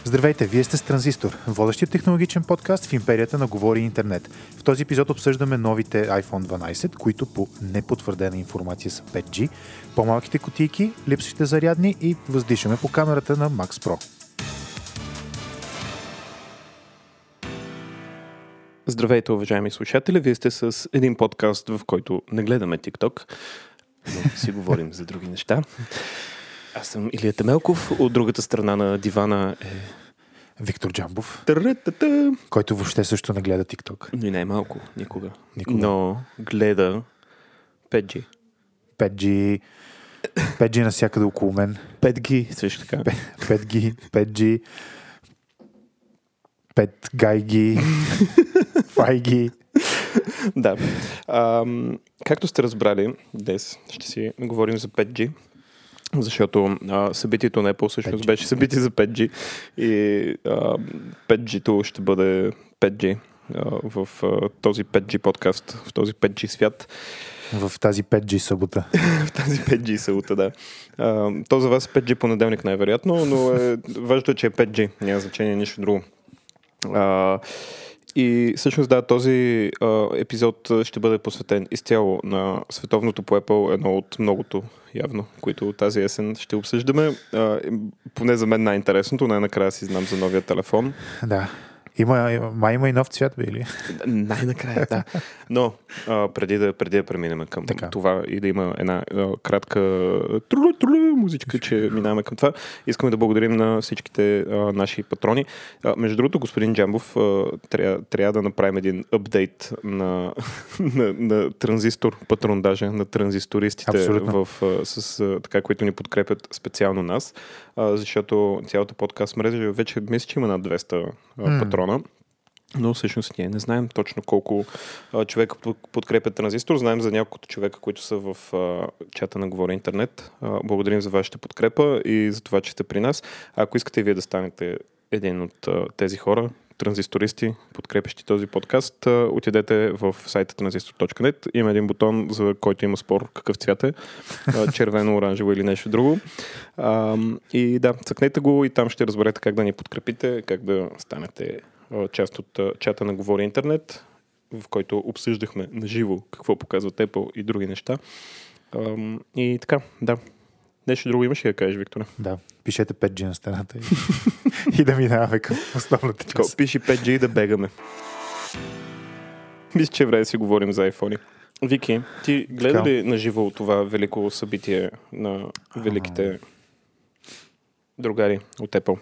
Здравейте, вие сте с Транзистор, водещия технологичен подкаст в империята на Говори Интернет. В този епизод обсъждаме новите iPhone 12, които по непотвърдена информация са 5G, по-малките кутийки, липсващите зарядни и въздишаме по камерата на Max Pro. Здравейте, уважаеми слушатели! Вие сте с един подкаст, в който не гледаме TikTok, но си говорим за други неща. Аз съм Илия Темелков, от другата страна на дивана е Виктор Джамбов, Та-ра-та-та. който въобще също не гледа TikTok. Но и най-малко, никога. Но гледа 5G. 5G навсякъде около мен. 5G също така. 5G, 5 гайги, 5G. Да. Както сте разбрали, днес ще си говорим за 5G, защото събитието на Apple всъщност 5G. Беше събитие за 5G и 5G-то ще бъде 5G в този 5G подкаст, в този 5G свят. В тази 5G събота. В тази 5G събота, да. То за вас е 5G понеделник най-вероятно, но важното е, че е 5G. Няма значение нищо друго. И всъщност да, този епизод ще бъде посветен изцяло на световното по Apple, едно от многото явно, които тази есен ще обсъждаме. Поне за мен най-интересното, най-накрая си знам за новия телефон. Да. Има и нов цвят, били? Най-накрая, да. Но преди да преминем към това и да има една кратка музичка, че минаваме към това, искаме да благодарим на всичките наши патрони. Между другото, господин Джамбов, трябва да направим един апдейт на транзистор, патрон даже, на транзистористите, така, които ни подкрепят специално нас, защото цялата подкаст мрежа вече мисля, че има над 200 патрона. Но всъщност ние не знаем точно колко човека подкрепят Транзистор. Знаем за няколкото човека, които са в чата на Говори Интернет. Благодарим за вашата подкрепа и за това, че сте при нас. Ако искате и вие да станете един от тези хора, транзистористи, подкрепящи този подкаст, отидете в сайта transistor.net. Има един бутон, за който има спор какъв цвят е. Червено, оранжево или нещо друго. И да, цъкнете го и там ще разберете как да ни подкрепите, как да станете част от чата на Говори Интернет, в който обсъждахме наживо какво показват Apple и други неща. И така, да. Нещо друго имаш ли да кажеш, Викторе? Да, пишете 5G на стената и да минаваме към основната част. Пиши 5G и да бегаме. Мисля, че е време да си говорим за iPhone. Вики, ти гледа ли наживо това велико събитие на великите другари от Apple?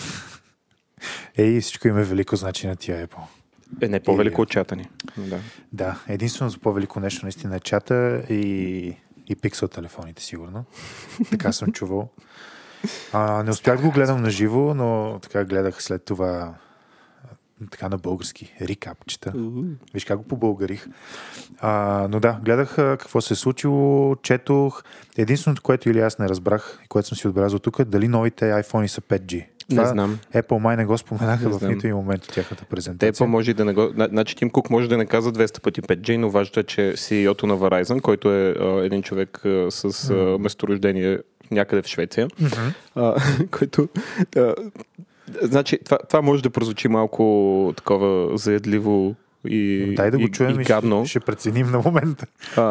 Всичко има велико значение на тия Apple. Не по-велико от чата ни. Да, единственото по-велико нещо наистина е чата и Pixel телефоните, сигурно. Така съм чувал. Не успях да го гледам на живо, но така гледах след това така на български. Рикапчета. Виж как го побългарих. Но да, гледах какво се е случило, четох. Единственото, което или аз не разбрах, и което съм си отбелязал тук, е дали новите iPhone са 5G. Не знам. Apple май не го споменаха в нито и момент от тяхната презентация. Apple може да не го... Значи Тим Кук може да не каза 200 пъти 5G, но важното е, че CEO-то на Verizon, който е един човек с месторождение някъде в Швеция, който... Значи, това може да прозвучи малко такова заедливо и дай да го чуем и гадно. Ще преценим на момента.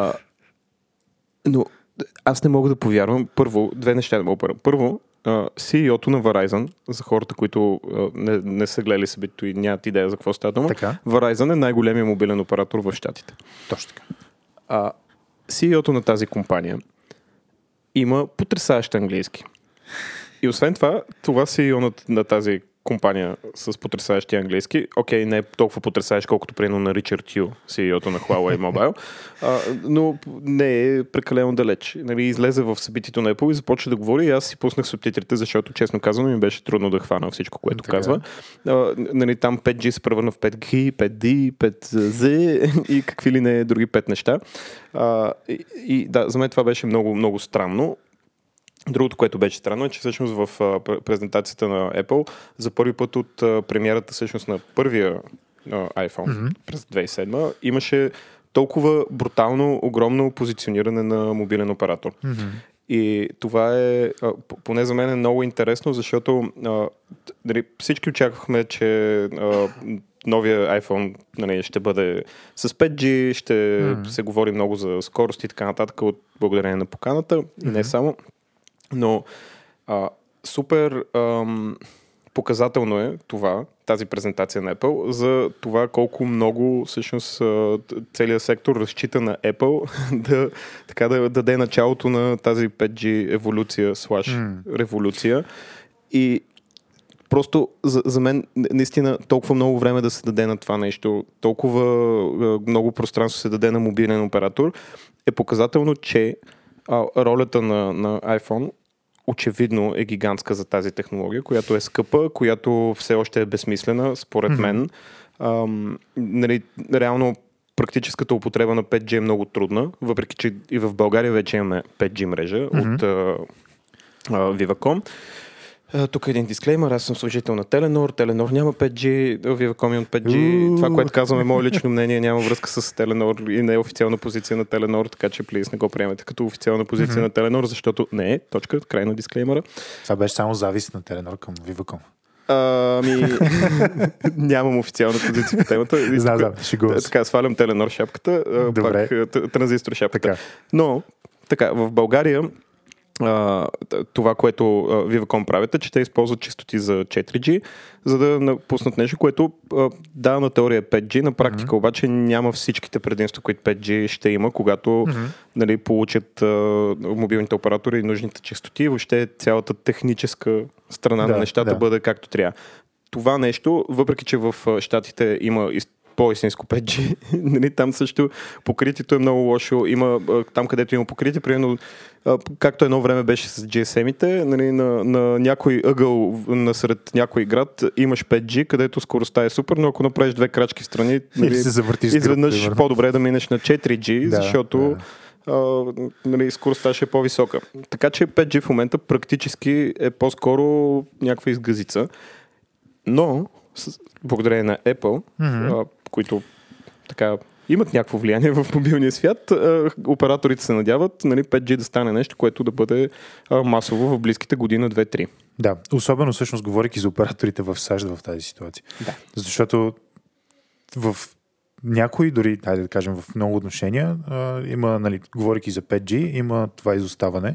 Но аз не мога да повярвам. Първо, две неща да мога да повярвам. Първо, CEO-то на Verizon, за хората, които не са гледали събитието и нямат идея за какво става дума, Verizon е най-големият мобилен оператор в щатите. Точно така. CEO-то на тази компания има потресаващ английски. И освен това CEO на тази компания с потресаващи английски, окей, не е толкова потресаващ, колкото примерно на Ричард Ю, CEO-то на Huawei Mobile, но не е прекалено далеч. Излезе в събитието на Apple и започва да говори и аз си пуснах субтитрите, защото честно казано ми беше трудно да хвана всичко, което казва. Там 5G се превърна в 5G, 5D, 5Z и какви ли не други 5 неща. И да, за мен това беше много, много странно. Другото, което беше странно, е, че всъщност в презентацията на Apple за първи път от премиерата всъщност на първия iPhone през 2007 имаше толкова брутално, огромно позициониране на мобилен оператор. И това е, поне за мен е много интересно, защото всички очаквахме, че новия iPhone ще бъде с 5G, ще се говори много за скорост и така нататък от благодарение на поканата и не само. Но супер показателно е тази презентация на Apple за това колко много всъщност целият сектор разчита на Apple да даде началото на тази 5G еволюция революция. И просто за мен наистина толкова много време да се даде на това нещо, толкова много пространство се даде на мобилен оператор, е показателно, че ролята на iPhone очевидно е гигантска за тази технология, която е скъпа, която все още е безсмислена, според мен. Реално практическата употреба на 5G е много трудна, въпреки че и в България вече имаме 5G мрежа от Viva.com. Тук е един дисклеймер, аз съм служител на Теленор. Теленор няма 5G, Viva.com има 5G. Това, което казвам е мое лично мнение, няма връзка с Теленор и не е официална позиция на Теленор, така че плиз не го приемете като официална позиция на Теленор, защото не е. Точка, край на дисклеймера. Това беше само завист на Теленор към Viva.com. Нямам официална позиция по темата. Знам, шегувам се. Така, свалям Теленор шапката, пак транзистор шапката. Така. Но, така, в България това, което Viva.com правят е, че те използват честоти за 4G, за да пуснат нещо, което на теория е 5G, на практика обаче няма всичките предимства, които 5G ще има, когато получат мобилните оператори нужните честоти и въобще цялата техническа страна на нещата бъде както трябва. Това нещо, въпреки че в щатите има по-истинско 5G. Там също покритието е много лошо. Има, там, където има покритие, примерно, както едно време беше с GSM-ите, на някой ъгъл насред някой град имаш 5G, където скоростта е супер, но ако направиш две крачки в страни, изведнъж по-добре да минеш на 4G, защото скоростта ще е по-висока. Така че 5G в момента практически е по-скоро някаква изгъзица. Но благодарение на Apple, които така имат някакво влияние в мобилния свят, операторите се надяват 5G да стане нещо, което да бъде масово в близките година, 2-3. Да, особено всъщност говорейки за операторите в САЩ в тази ситуация. Да. Защото в някои, дори, да кажем, в много отношения, има, говорейки за 5G, има това изоставане.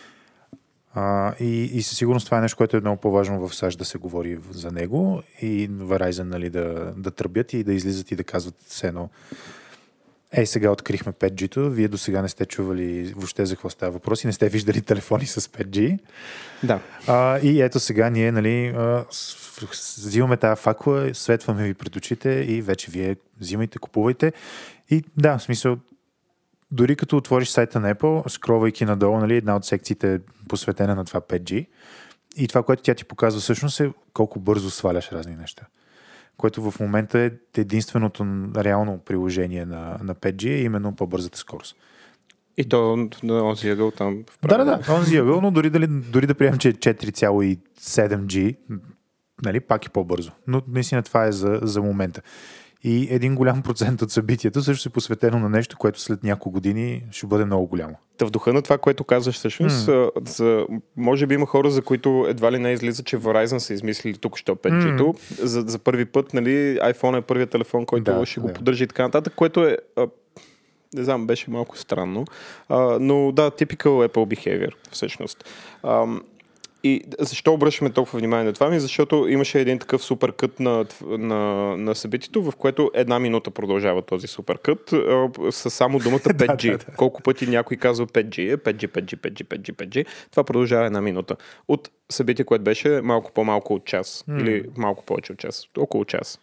И със сигурност това е нещо, което е много по-важно в САЩ да се говори за него и Verizon да тръбят и да излизат и да казват все едно сега открихме 5G-то, вие до сега не сте чували въобще за какво става въпрос и не сте виждали телефони с 5G. Да. И ето сега ние взимаме тази факла, светваме ви пред очите и вече вие взимайте, купувайте. И да, в смисъл, дори като отвориш сайта на Apple, скролвайки надолу, една от секциите е посветена на това 5G. И това, което тя ти показва всъщност е колко бързо сваляш разни неща. Което в момента е единственото реално приложение на 5G, е именно по-бързата скорост. И то на онзи ъгъл там вправо. Да, онзи ъгъл, но дори да приемем, че е 4,7G, пак е по-бързо. Но наистина това е за момента. И един голям процент от събитието също е посветено на нещо, което след няколко години ще бъде много голямо. В духа на това, което казваш всъщност, може би има хора, за които едва ли не излиза, че Verizon са измислили тук що 5G-то. За първи път, iPhone е първият телефон, който ще го поддържи и така нататък, което е, не знам, беше малко странно. Но да, typical Apple behavior, всъщност. И защо обръщаме толкова внимание на това? Защото имаше един такъв супер кът на събитието, в което 1 минута продължава този супер кът с само думата 5G. Колко пъти някой казва 5G, 5G. Това продължава 1 минута. От събитие, което беше малко по-малко от час. Или малко повече от час. Около час.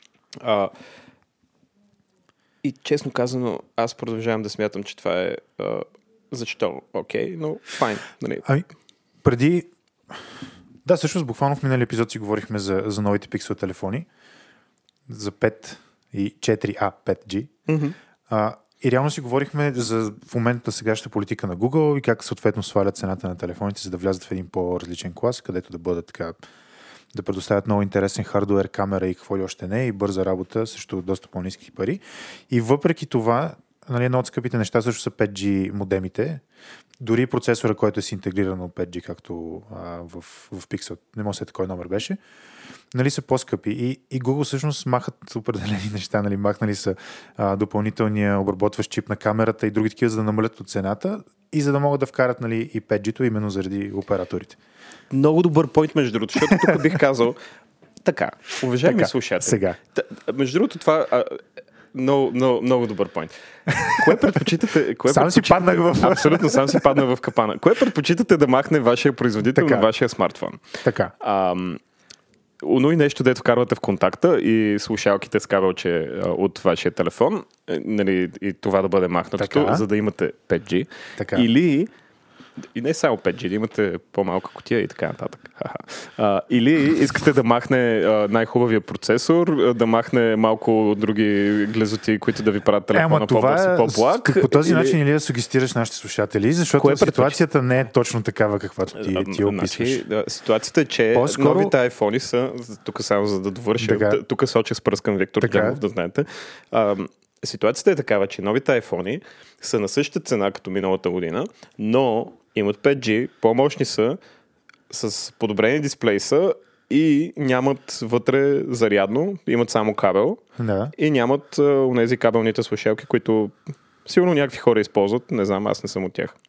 И честно казано, аз продължавам да смятам, че това е защо? Окей, но файн. Преди... Да, всъщност буквално в миналия епизод си говорихме за новите Pixel телефони, за 5 и 4A 5G. И реално си говорихме за в момента сегашната политика на Google и как съответно свалят цената на телефоните, за да влязат в един по-различен клас, където да бъдат така, да предоставят много интересен хардуер, камера и какво ли още не, и бърза работа срещу доста по-ниски пари. И въпреки това, нали, едно от скъпите неща също са 5G модемите. Дори процесора, който е си интегриран от 5G, както в Pixel, не мога да се кой номер беше, нали, са по-скъпи. И Google всъщност махат определени неща, нали, махнали са допълнителния обработващ чип на камерата и други такива, за да намалят от цената и за да могат да вкарат, нали, и 5G-то именно заради операторите. Много добър пойнт, между другото, защото тук бих казал така, уважаеми слушатели. Сега. Между другото, това много добър пойнт. Кое предпочитате? Сам си паднах в... Абсолютно, сам си паднах в капана. Кое предпочитате да махне вашия производител на вашия смартфон? Така. Оно и нещо, дето вкарвате в контакта и слушалките с кабелче от вашия телефон, нали, и това да бъде махнато, за да имате 5G. Така. Или, и не само 5G, да имате по-малка кутия и така нататък. Или искате да махне най-хубавия процесор, да махне малко други глезоти, които да ви правят телефона по-бърз и по-благ. По този начин или да сугестираш нашите слушатели, защото ситуацията не е точно такава, каквато ти описваш. Ситуацията е, че новите iPhone са, тук само за да довърша, тук соча с пръст към Виктор Джамов, да знаете. Ситуацията е такава, че новите iPhone са на същата цена като миналата година, но имат 5G, по-мощни са, с подобрени дисплей са и нямат вътре зарядно, имат само кабел и нямат онези кабелните слушалки, които сигурно някакви хора използват, не знам, аз не съм от тях.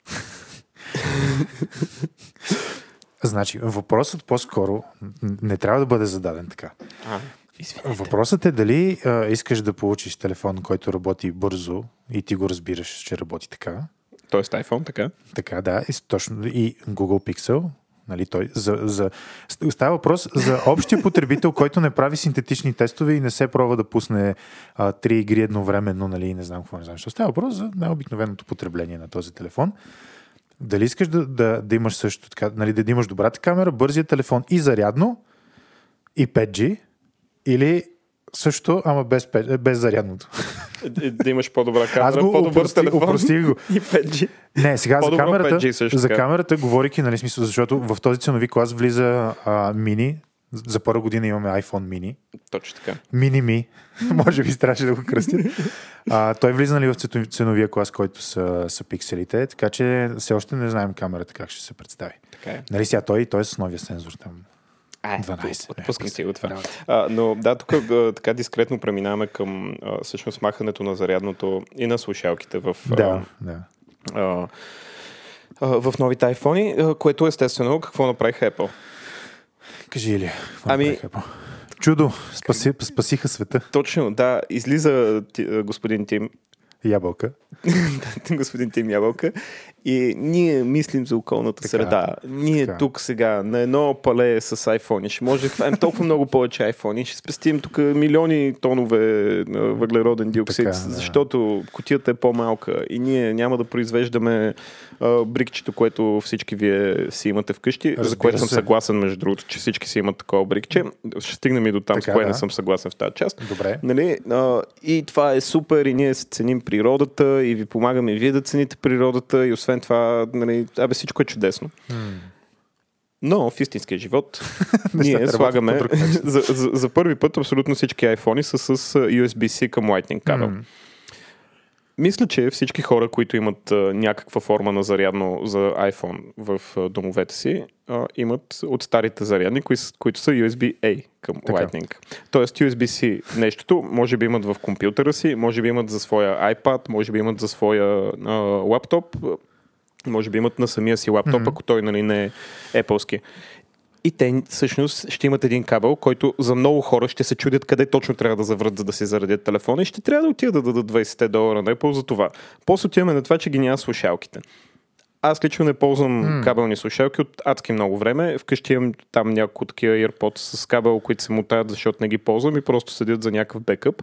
Значи, въпросът по-скоро не трябва да бъде зададен така. Въпросът е дали искаш да получиш телефон, който работи бързо и ти го разбираш, че работи така. Тоест iPhone, така? Така, да. Точно. И Google Pixel. Нали, става въпрос за общия потребител, който не прави синтетични тестове и не се пробва да пусне 3 игри едновременно, нали, не знам какво, не знам. Става въпрос за най-обикновеното потребление на този телефон. Дали искаш да имаш също така, нали, да имаш добрата камера, бързия телефон и зарядно, и 5G, или също, ама без зарядното. Да имаш по-добра камера, по-добър телефон го. И 5G. Не, сега за камерата, говорейки, нали, смисъл, защото в този ценови клас влиза мини. За първа година имаме iPhone mini. Точно така. Мини-ми. Може би трябваше да го кръстя. Той влиза, нали, в ценовия клас, който са пикселите, така че все още не знаем камерата как ще се представи. Така е. Нали, сега той е с новия сензор там. 12. Отпускам си го това. Но да, тук така дискретно преминаваме към всъщност махането на зарядното и на слушалките в новите iPhone, което естествено какво направиха Apple? Кажи, Илия, какво направиха Apple? Чудо, спасиха света. Точно, да. Излиза господин Тим Ябълка. Господин Тим Ябълка. И ние мислим за околната среда. Ние тук сега на едно пале с iPhone ще може да хванем толкова много повече iPhone. Ще спестим тук милиони тонове въглероден диоксид, защото кутията е по-малка и ние няма да произвеждаме брикчето, което всички вие си имате вкъщи, за което съм съгласен, между другото, че всички си имат такова брикче. Ще стигнем и до там, с кое не съм съгласен в тази част. Добре. Нали? И това е супер и ние ценим природата и ви помагаме и вие да цените природата и освен това, нали, всичко е чудесно. Но в истинския живот ние слагаме за първи път абсолютно всички iPhone са с USB-C към Lightning кабел. Мисля, че всички хора, които имат някаква форма на зарядно за iPhone в домовете си, имат от старите зарядни, които са USB-A към Lightning. Тоест USB-C нещото, може би имат в компютъра си, може би имат за своя iPad, може би имат за своя лаптоп, може би имат на самия си лаптоп, ако той, нали, не е Apple-ски. И те всъщност ще имат един кабел, който за много хора ще се чудят къде точно трябва да заврат, за да си заредят телефона и ще трябва да отидат да дадат $20 на Apple за това. После отиваме на това, че ги няма слушалките. Аз лично не ползвам кабелни слушалки от адски много време. Вкъщи имам там няколко такива AirPods с кабел, които се мутаят, защото не ги ползвам и просто седят за някакъв бекъп.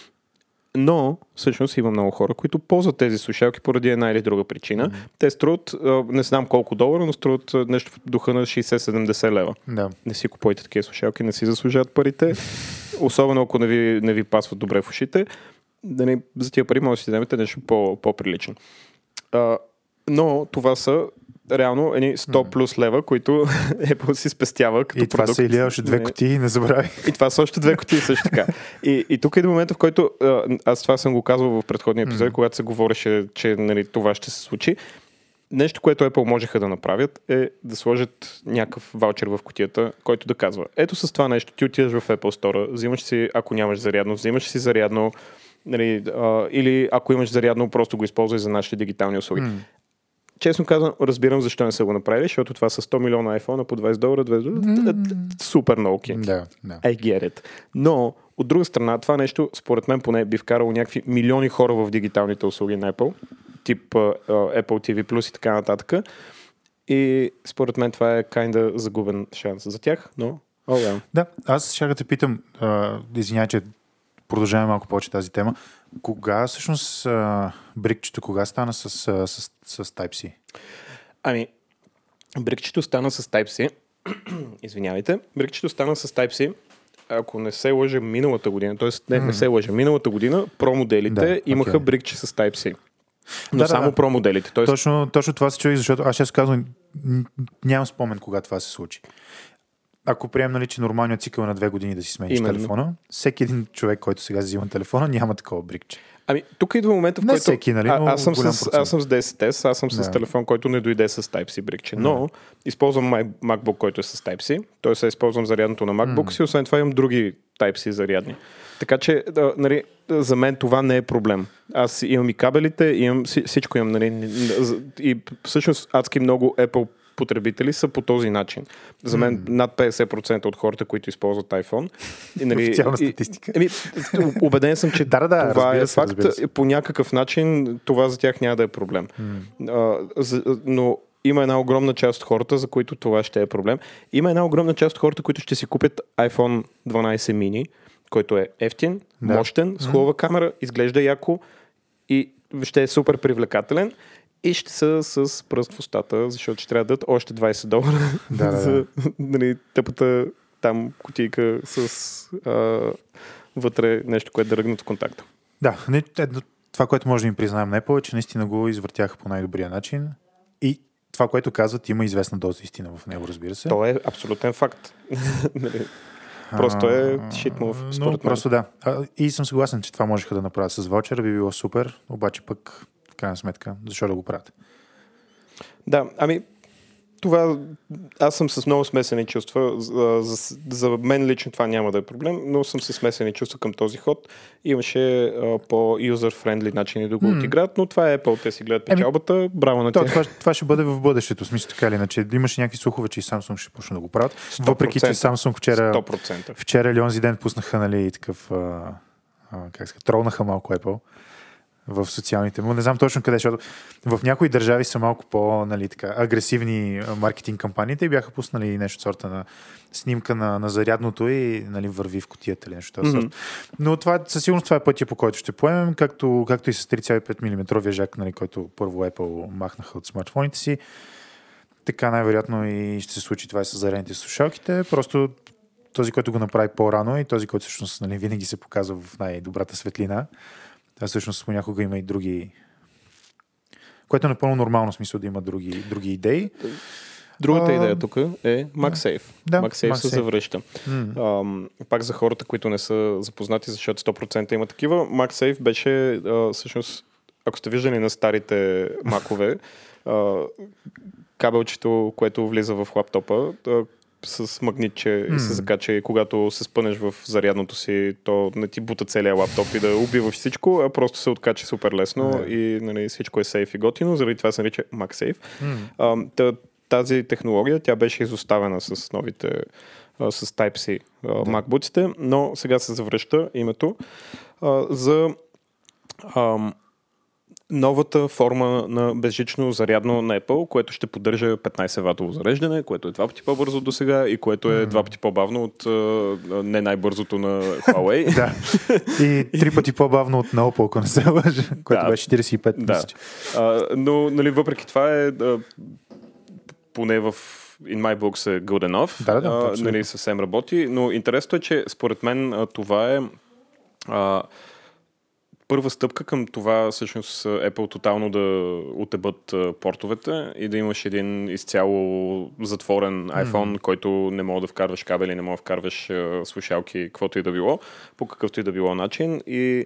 Но всъщност има много хора, които ползват тези слушалки поради една или друга причина. Те струват, не знам колко $, но струват нещо в духа на 60-70 лева. Да. Не си купувайте такива слушалки, не си заслужават парите. Особено ако не ви пасват добре в ушите. За тия пари може да си вземете нещо по-прилично. Но това са реално едни 100 плюс лева, които Apple си спестява като продукт. И това са или още 2 кутии, не забравяй. И това са още 2 кутии също така. И тук е до момента, в който аз това съм го казвал в предходния епизод, когато се говореше, че нали, това ще се случи. Нещо, което Apple можеха да направят, е да сложат някакъв ваучер в кутията, който да казва: ето с това нещо, ти отиваш в Apple Store, взимаш си, ако нямаш зарядно, взимаш си зарядно, нали, или ако имаш зарядно, просто го използвай за нашите дигитални услуги. Честно казвам, разбирам защо не са го направили, защото това са 100 милиона iPhone по $20, супер много кинки. Да. I get it. Но, от друга страна, това нещо, според мен поне би вкарало някакви милиони хора в дигиталните услуги на Apple, тип Apple TV Plus и така нататък. И според мен това е kinda загубен шанс за тях, но Да, аз ще те питам, извинявай, че продължаваме малко повече тази тема. Кога всъщност брикчето, кога стана с Type-C? Ами, брикчето стана с Type-C. Извинявайте. Брикчето стана с Type-C. Ако не се лъжа миналата година, т.е. не се лъжа, миналата година про-моделите имаха брикче с Type-C. Но само про-моделите. Тоест... Точно това се чуи, защото аз ще казвам, нямам спомен кога това се случи. Ако приемем, нали, че нормалният цикъл на 2 години да си смениш телефона, всеки един човек, който сега взима телефона, няма такова брикче. Ами, тук идва момента, в който... всеки, нали, аз съм с 10S, аз съм с телефон, който не дойде с Type-C брикче, но използвам MacBook, който е с Type-C, т.е. използвам зарядното на MacBook си, освен това имам други Type-C зарядни. Така че, нали, за мен това не е проблем. Аз имам и кабелите, всичко имам, нали, и всъщност адски много Apple потребители са по този начин. За мен над 50% от хората, които използват iPhone. И, нали, официална статистика. Убеден съм, че това е факт. По някакъв начин това за тях няма да е проблем. Но има една огромна част от хората, за които това ще е проблем. Има една огромна част от хората, които ще си купят iPhone 12 mini, който е ефтин, мощен, с хубава камера, изглежда яко и ще е супер привлекателен. И ще са с пръст в устата, защото ще трябва да дадат още $20 за нали, тъпата там кутийка с вътре нещо, което да ръгнат в контакта. Да, това, което може да им признаем на Apple е, че наистина го извъртяха по най-добрия начин и това, което казват, има известна доза истина в него, разбира се. То е абсолютен факт. Просто е shit move, според мен. Просто да. И съм съгласен, че това можеха да направят с ваучера, би било супер, обаче пък в крайна сметка, защо да го правят? Да, ами това, аз съм с много смесени чувства. За мен лично това няма да е проблем, но съм с смесени чувства към този ход. Имаше по-юзер-френдли начини да го отиграят, но това е Apple, те си гледат печалбата. Браво на тях. Това ще бъде в бъдещето, смисъл така или иначе. Имаше някакви слухове, че и Samsung ще почне да го правят. 100%, въпреки, че Samsung вчера или онзи ден пуснаха, нали, такъв тролнаха малко Apple в социалните му. Не знам точно къде, защото в някои държави са малко по-, така, агресивни маркетинг кампаниите и бяха пуснали нещо от сорта на снимка на зарядното и, нали, върви в кутията или нещо. Но това, със сигурност това е пътя, по който ще поемем, както и с 3,5 мм жак, нали, който първо Apple махнаха от смартфоните си. Така най-вероятно и ще се случи това и с зарядните слушалките. Просто този, който го направи по-рано и този, който всъщност, нали, винаги се показва в най-добрата светлина. А всъщност понякога има и други... Което е напълно нормално, смисъл да има други идеи. Другата идея тук е MagSafe. MagSafe се завръща. Пак за хората, които не са запознати, защото 100% има такива, MagSafe беше всъщност, ако сте виждали на старите макове, кабелчето, което влиза в лаптопа, с магнитче и се закача и когато се спънеш в зарядното си, то не ти бута целия лаптоп и да убиваш всичко, а просто се откача супер лесно и, нали, всичко е сейф и готино, заради това се нарича MagSafe. Тази технология, тя беше изоставена с новите с Type-C MacBook-ите, но сега се завръща името за новата форма на безжично зарядно на Apple, което ще поддържа 15-ватово зареждане, което е 2 пъти по-бързо от досега и което е 2 пъти по-бавно от не най-бързото на Huawei. Да. И 3 пъти по-бавно от на Oppo, ако не се лъжа, което беше 45. Да. Но, нали, въпреки това е поне в In My Books е good enough. Нали, съвсем работи, но интересното е, че според мен това е първа стъпка към това всъщност Apple тотално да отебат портовете и да имаш един изцяло затворен iPhone, който не мога да вкарваш кабели, не мога да вкарваш слушалки, каквото и да било, по какъвто и да било начин. И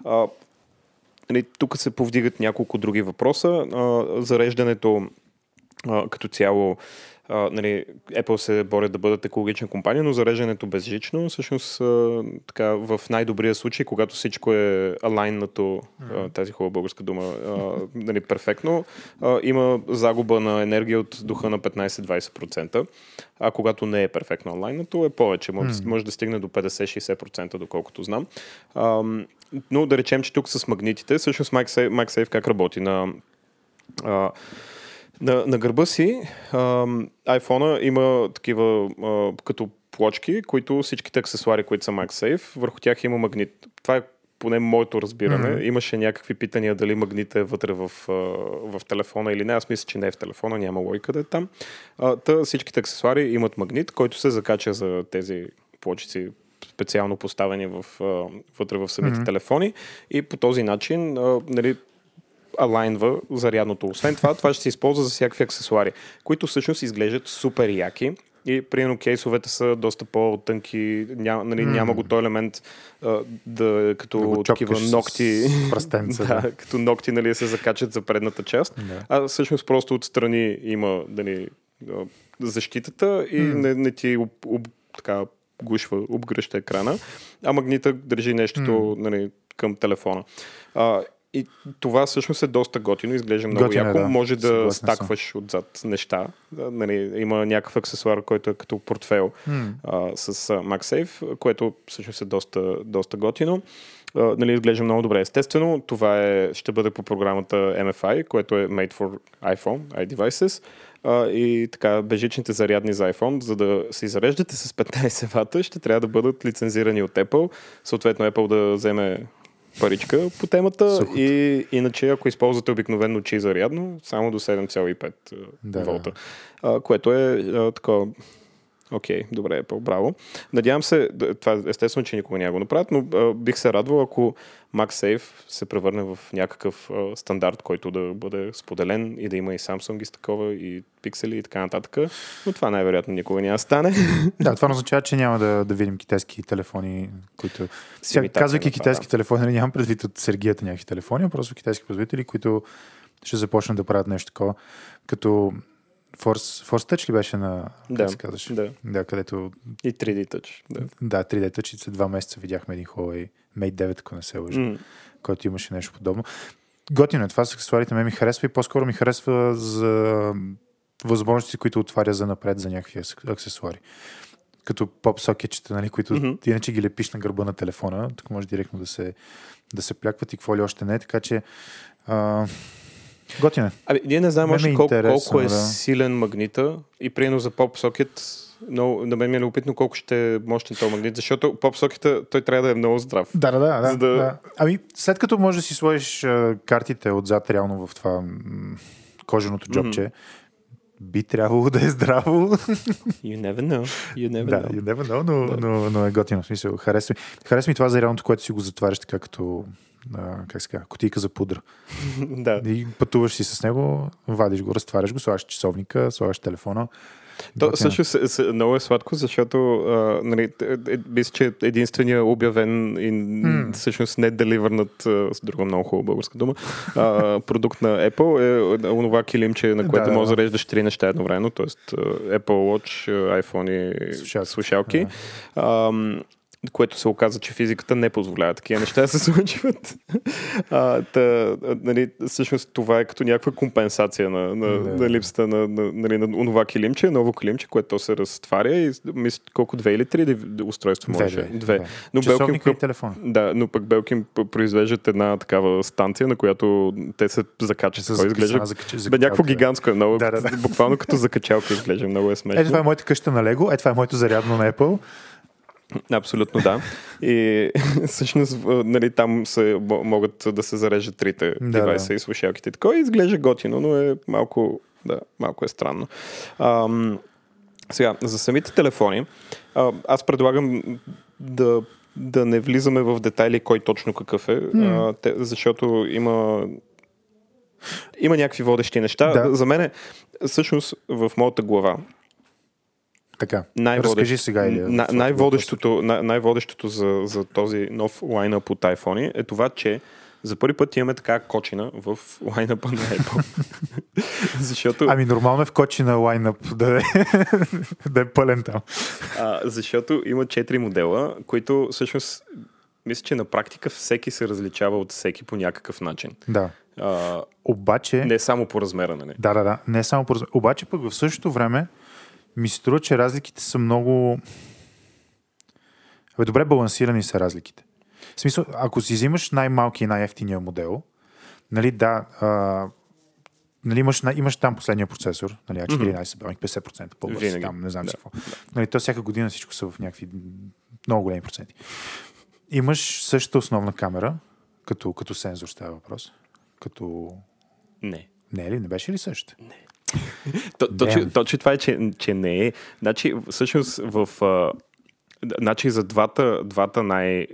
тук се повдигат няколко други въпроса. Зареждането като цяло, Apple се борят да бъдат екологична компания, но зареждането безжично, всъщност така, в най-добрия случай, когато всичко е алайнато, тази хубава българска дума, перфектно, има загуба на енергия от духа на 15-20%, а когато не е перфектно алайнато, е повече. Може да стигне до 50-60%, доколкото знам. Но да речем, че тук с магнитите, всъщност MagSafe как работи? На гърба си iPhone-а има такива като плочки, които всичките аксесуари, които са MagSafe, върху тях има магнит. Това е поне моето разбиране. Имаше някакви питания дали магнит е вътре в телефона или не. Аз мисля, че не е в телефона, няма логика да е там. Всичките аксесуари имат магнит, който се закача за тези плочици, специално поставени вътре в самите телефони, и по този начин алайнва зарядното. Освен това ще се използва за всякакви аксесуари, които всъщност изглеждат супер яки. И примерно кейсовете са доста по-тънки, няма го този елемент като такива ногти, като ногти се закачат за предната част, а всъщност просто отстрани има защитата и не ти обгръща екрана, а магнита държи нещото към телефона. И това всъщност е доста готино, изглежда много яко. Може да стакваш отзад неща. Има някакъв аксесуар, който е като портфейл с MagSafe, което всъщност е доста готино. Изглежда много добре. Естествено, това ще бъде по програмата MFI, което е Made for iPhone, iDevices. И така, безжичните зарядни за iPhone, за да се зареждате с 15 вата, ще трябва да бъдат лицензирани от Apple. Съответно, Apple да вземе паричка по темата. И иначе, ако използвате обикновено чи зарядно, само до 7,5 волта. Което е такова. Окей, добре, браво. Надявам се, това естествено, че никога няма го направят, но бих се радвал, ако MagSafe се превърне в някакъв стандарт, който да бъде споделен и да има и Samsung с такова, и пиксели и така нататък. Но това най-вероятно никога няма стане. Да, това означава, че няма да видим китайски телефони, които... Казвайки китайски телефони, нямам предвид от сергията някакви телефони, а просто китайски производители, които ще започнат да правят нещо такова, като Force Touch ли беше на... Да, се казваш? Да, където... И 3D Touch. Да, 3D Touch. След 2 месеца видяхме един Huawei Mate 9, ако не се лъжа, който имаше нещо подобно. Готино е. Това с аксесуарите ми харесва и по-скоро ми харесва за възможности, които отваря за напред за някакви аксесуари. Като поп-сокетчета, които ти иначе ги лепиш на гърба на телефона, тук може директно да се плякват и какво ли още не. Така че... Готино. Ние не знаем още колко е силен магнита и приедно за поп-сокет, но на мен ми е любопитно колко ще е мощен този магнит, защото поп-сокета той трябва да е много здрав. Да. След като можеш да си сложиш картите отзад реално в това коженото джобче, би трябвало да е здраво. You never know. You never know, но е готино. В смисъл, харесва ми това за реалното, което си го затваряш така като кутийка за пудра. Да. И пътуваш си с него, вадиш го, разтваряш го, слагаш часовника, слагаш телефона. То също много е сладко, защото мисля, че единствения обявен и всъщност не деливърнат, с друга много хубава българска дума, продукт на Apple е онова килимче, на което може да зареждаш 3 неща едновременно, т.е. Apple Watch, iPhone и слушалки. Което се оказа, че физиката не позволява такива неща да се случват. Всъщност това е като някаква компенсация на липсата на онова килимче, ново килимче, което се разтваря и мисля, колко 2 или 3 устройства може? 2. Часовника и телефон. Да, но пък Belkin произвеждат една такава станция, на която те се закачат. Това изглежда някакво гигантско е много. Буквално като закачалка изглежда. Много е смешно. Това е моята къща на Лего, това е моето зарядно на Apple. Абсолютно да. И всъщност там могат да се зарежат трите девайса и слушалките. Такова изглежда готино, но е малко е странно. Сега, за самите телефони, аз предлагам да да не влизаме в детайли кой точно какъв е, защото има някакви водещи неща. Да. За мен всъщност в моята глава така, разкажи сега или... най-водещото за този нов лайнъп от iPhone е това, че за първи път имаме така кочина в лайнъпа на Apple. Защото... Ами нормално е в кочина лайнъп да е пълен там. Защото има 4 модела, които всъщност мисля, че на практика всеки се различава от всеки по някакъв начин. Да. Обаче... Не само по размера, нали? Да. Не само по размера. Обаче пък в същото време ми се струва, че разликите са много... Добре балансирани са разликите. В смисъл, ако си взимаш най-малки и най-ефтиния модел, нали, нали, имаш там последния процесор, нали, A14 Bionic, 50% по-бърз, там не знам какво. Нали, то всяка година всичко са в някакви много големи проценти. Имаш същата основна камера, като сензор става въпрос. Не. Не е ли? Не беше ли същата? Не. Точно това е, че не е. Значи, всъщност значи за двата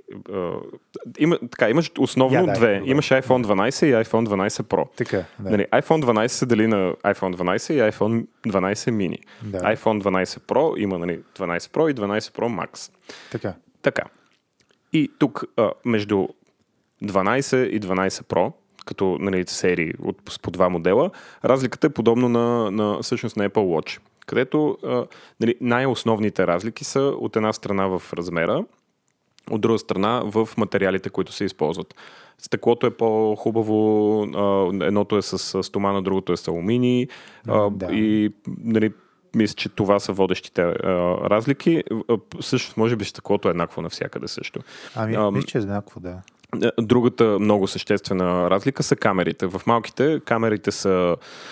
имаш основно две. Имаш iPhone 12 и iPhone 12 Pro. Така, да. Нали, iPhone 12 се дели на iPhone 12 и iPhone 12 mini. Да. iPhone 12 Pro има 12 Pro и 12 Pro Max. Така. И тук между 12 и 12 Pro, като нали, серии по два модела, разликата е подобно на всъщност на Apple Watch, където нали, най-основните разлики са от една страна в размера, от друга страна в материалите, които се използват. Стъклото е по-хубаво, едното е с стомана, другото е с алуминий и нали, мисля, че това са водещите разлики. Също може би стъклото е еднакво навсякъде също. Мисля, че е еднакво, да. Другата много съществена разлика са камерите. В малките камерите са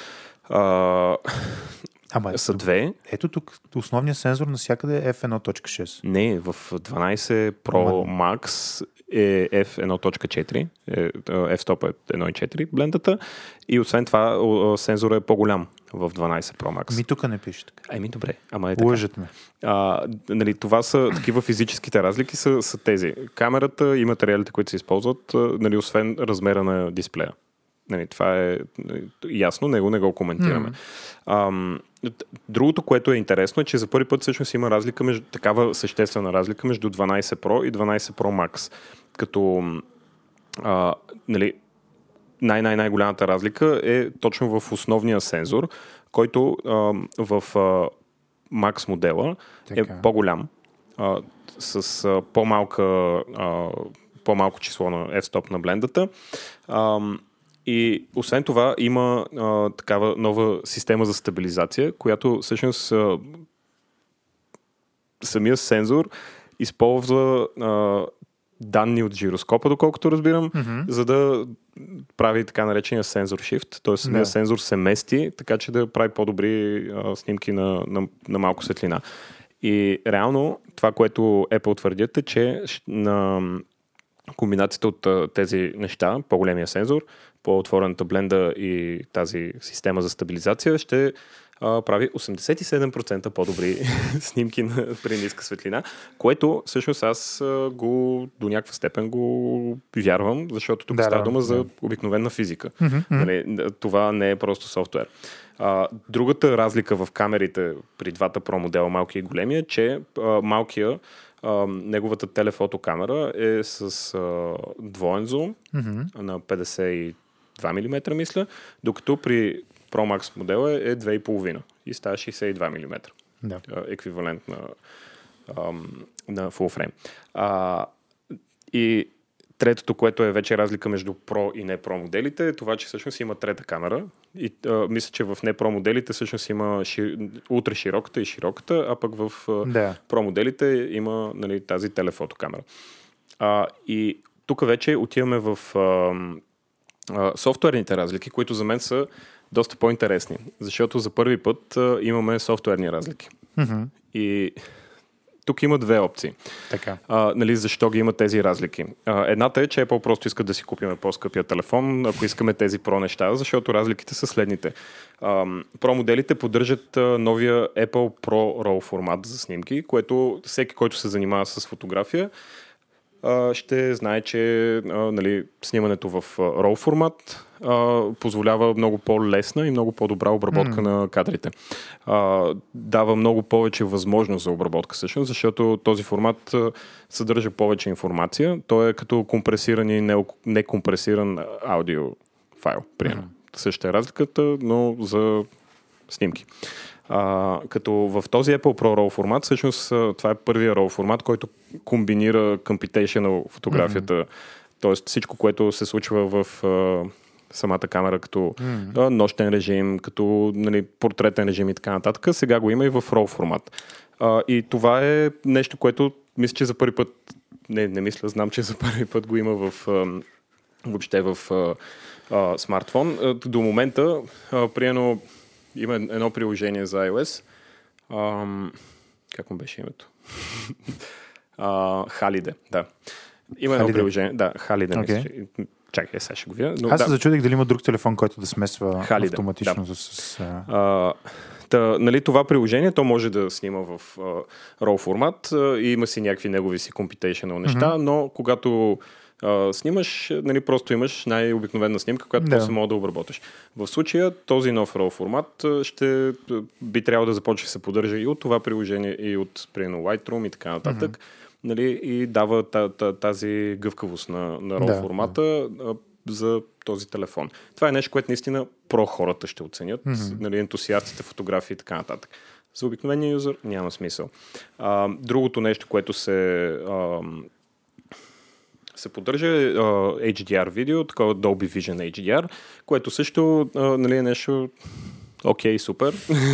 са две. Ето тук основният сензор навсякъде е f1.6. Не, в 12 Pro Max е f1.4. F-stop е 1.4 блендата. И освен това сензора е по-голям в 12 Pro Max. Тук не пише така. Добре, ама е така. Лъжат ме. Нали, това са такива физическите разлики са тези. Камерата и материалите, които се използват, нали, освен размера на дисплея. Нали, това е ясно, не го коментираме. Другото, което е интересно, е, че за първи път всъщност има такава съществена разлика между 12 Pro и 12 Pro Max. Като нали, най-голямата разлика е точно в основния сензор, който в Max модела е по-голям, с по-малко число на f-stop на блендата. И освен това има такава нова система за стабилизация, която всъщност самия сензор използва данни от жироскопа, доколкото разбирам, за да прави така наречения сензор shift, т.е. самия сензор се мести, така че да прави по-добри снимки на малко светлина. И реално това, което Apple твърдят е, че на комбинацията от тези неща, по-големия сензор, по-отворената бленда и тази система за стабилизация ще прави 87% по-добри снимки при ниска светлина, което всъщност аз до някаква степен го вярвам, защото тук става дума за обикновена физика. Нали, това не е просто софтуер. Другата разлика в камерите при двата Pro модела, малкия и големия, е, че малкия неговата телефотокамера е с двоен зум на 52 мм, мисля, докато при Pro Max модела е 2,5 и става 62 мм. Еквивалент на full frame. И третото, което е вече разлика между Pro и не Pro моделите, е това, че всъщност има трета камера. И мисля, че в не Pro моделите всъщност има ултра широката и широката, а пък в Pro моделите има нали, тази телефотокамера. И тук вече отиваме в софтуерните разлики, които за мен са доста по-интересни, защото за първи път имаме софтуерни разлики. И тук има две опции. Нали, защо ги има тези разлики? Едната е, че Apple просто искат да си купим по-скъпия телефон, ако искаме тези Pro неща, защото разликите са следните. Pro моделите поддържат новия Apple Pro RAW формат за снимки, което всеки, който се занимава с фотография, ще знае, че нали, снимането в RAW формат позволява много по-лесна и много по-добра обработка на кадрите. Дава много повече възможност за обработка всъщност, защото този формат съдържа повече информация. Той е като компресиран и некомпресиран аудио файл, примерно. Същата е разликата, но за снимки. Като в този Apple Pro RAW формат, всъщност това е първия RAW формат, който комбинира computational фотографията, т.е. всичко, което се случва в самата камера, като нощен режим, като нали, портретен режим и така нататък. Сега го има и в RAW формат. И това е нещо, което мисля, че за първи път, знам, че за първи път го има въобще в смартфон. До момента, приено има едно приложение за iOS. Как му беше името? Halide, да. Има едно приложение. Да, Halide. Okay. Чакай, сега ще го видя. Аз се зачудих дали има друг телефон, който да смесва автоматично с... нали, това приложение, то може да снима в RAW формат и има си някакви негови си computational неща, но когато снимаш, нали, просто имаш най-обикновена снимка, която после мога да обработиш. В случая този нов RAW формат би трябвало да започне да се поддържа и от това приложение, и от примерно Lightroom и така нататък. Нали, и дава тази гъвкавост на RAW формата за този телефон. Това е нещо, което наистина хората ще оценят, нали, ентусиастите, фотографии и така нататък. За обикновения юзер няма смисъл. Другото нещо, което се поддържа HDR видео, такова Dolby Vision HDR, което също нали, е нещо окей, супер,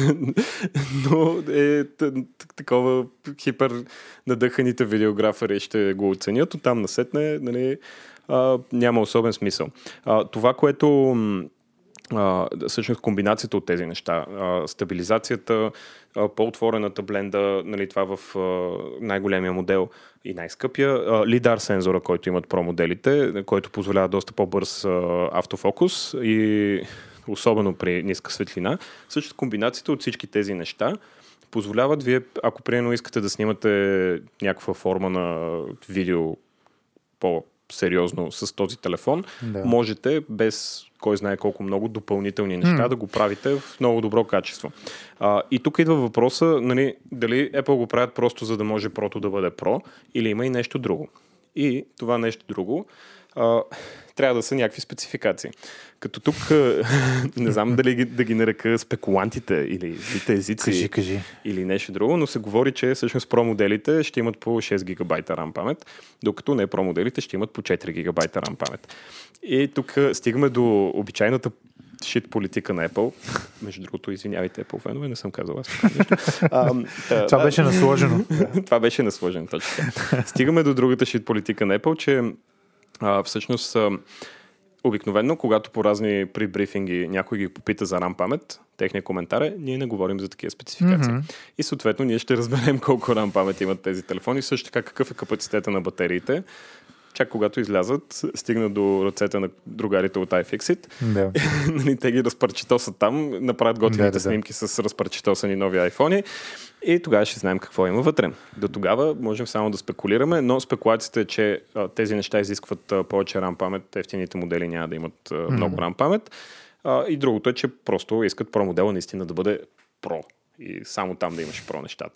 но е такова хипер надъханите видеографери ще го оценят, оттам насетне нали, няма особен смисъл. Това, което всъщност комбинацията от тези неща, стабилизацията, по-отворената бленда, нали, това в най-големия модел и най-скъпия, LiDAR сензора, който имат Pro моделите, който позволява доста по-бърз автофокус и особено при ниска светлина. Също комбинацията от всички тези неща позволяват вие, ако примерно искате да снимате някаква форма на видео по-сериозно с този телефон, можете без кой знае колко много допълнителни неща да го правите в много добро качество. И тук идва въпроса, нали, дали Apple го правят просто за да може Pro-то да бъде Pro, или има и нещо друго. И това нещо друго трябва да са някакви спецификации. Като тук, не знам дали да ги нарека спекулантите или злите езици или нещо друго, но се говори, че всъщност Pro моделите ще имат по 6 гигабайта RAM памет, докато не Pro моделите ще имат по 4 гигабайта RAM памет. И тук стигаме до обичайната шит политика на Apple. Между другото, извинявайте, Apple фенове, не съм казал аз. Това беше насложено. Това беше насложено, точно. Стигаме до другата шит политика на Apple, че всъщност обикновено, когато по разни брифинги някой ги попита за RAM памет, техният коментар е, ние не говорим за такива спецификации. И съответно ние ще разберем колко RAM памет имат тези телефони, също така какъв е капацитета на батериите. Чак когато излязат, стигнат до ръцете на другарите от iFixit. Те ги разпарчетосат там, направят готините снимки с разпарчетосани нови айфони и тогава ще знаем какво има вътре. До тогава можем само да спекулираме, но спекулацията е, че тези неща изискват повече RAM памет, ефтините модели няма да имат много RAM памет. И другото е, че просто искат Pro модела наистина да бъде Pro и само там да имаш Pro нещата.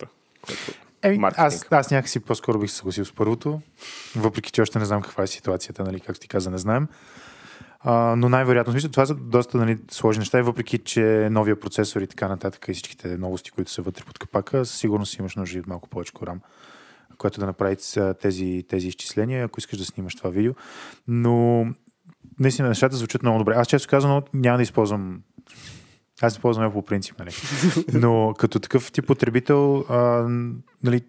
Аз някакси по-скоро бих се съгласил с първото, въпреки че още не знам каква е ситуацията, нали, както ти каза, не знаем. Но най-вероятно смисъл, това са доста нали, сложни неща и въпреки че новия процесор и така нататък и всичките новости, които са вътре под капака, със сигурност имаш нужда от малко повече RAM, което да направи тези изчисления, ако искаш да снимаш това видео. Но наистина нещата звучат много добре. Аз често казвам, няма да използвам. Аз използвам по принцип, нали. Но като такъв тип потребител, нали,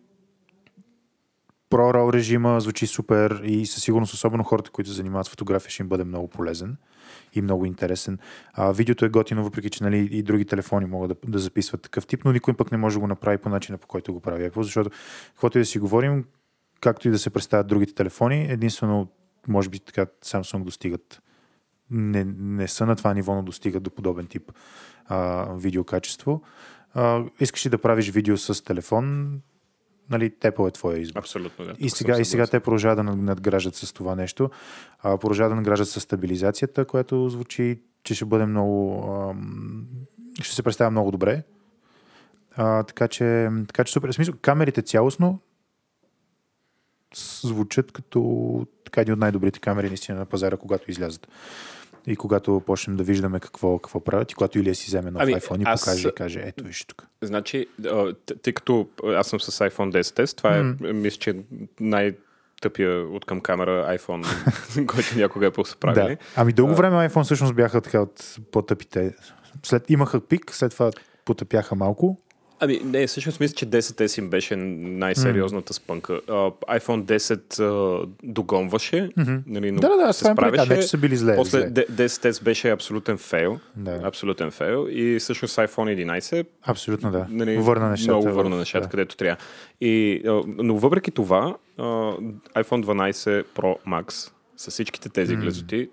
Pro RAW режима звучи супер и със сигурност, особено хората, които се занимават с фотография, ще им бъде много полезен и много интересен. Видеото е готино, въпреки че нали, и други телефони могат да записват такъв тип, но никой пък не може да го направи по начина, по който го прави Apple, защото каквото и да си говорим, както и да се представят другите телефони, единствено, може би така Samsung достигат. Не са на това ниво, но достигат до подобен тип видеокачество. Искаш ли да правиш видео с телефон, нали, Apple е твоя избор. Абсолютно, да. И сега те продължават да надграждат с това нещо. Продължават да надграждат с стабилизацията, която звучи, че ще бъде много... ще се представя много добре. Така че супер. В смисъл, камерите цялостно звучат като така един от най-добрите камери наистина на пазара, когато излязат. И когато почнем да виждаме какво правят и когато Илия си вземе нов iPhone и покаже и каже, ето виж тук. Значи, тъй като аз съм с iPhone 10S, това е, мисля, че най-тъпия от към камера iPhone, който някога е по-съправили. Да. Дълго време iPhone всъщност бяха така от по-тъпите. Имаха пик, след това потъпяха малко. Не, всъщност мисля, че 10S им беше най-сериозната спънка. iPhone 10 догонваше, нали, но се справяше. Вече са били зле. После 10S беше абсолютен фейл. Да. Абсолютен фейл. И всъщност iPhone 11 абсолютно, да. Нали, върна нещата. Много върна нещата, където трябва. Но въпреки това, iPhone 12 Pro Max с всичките тези глезоти,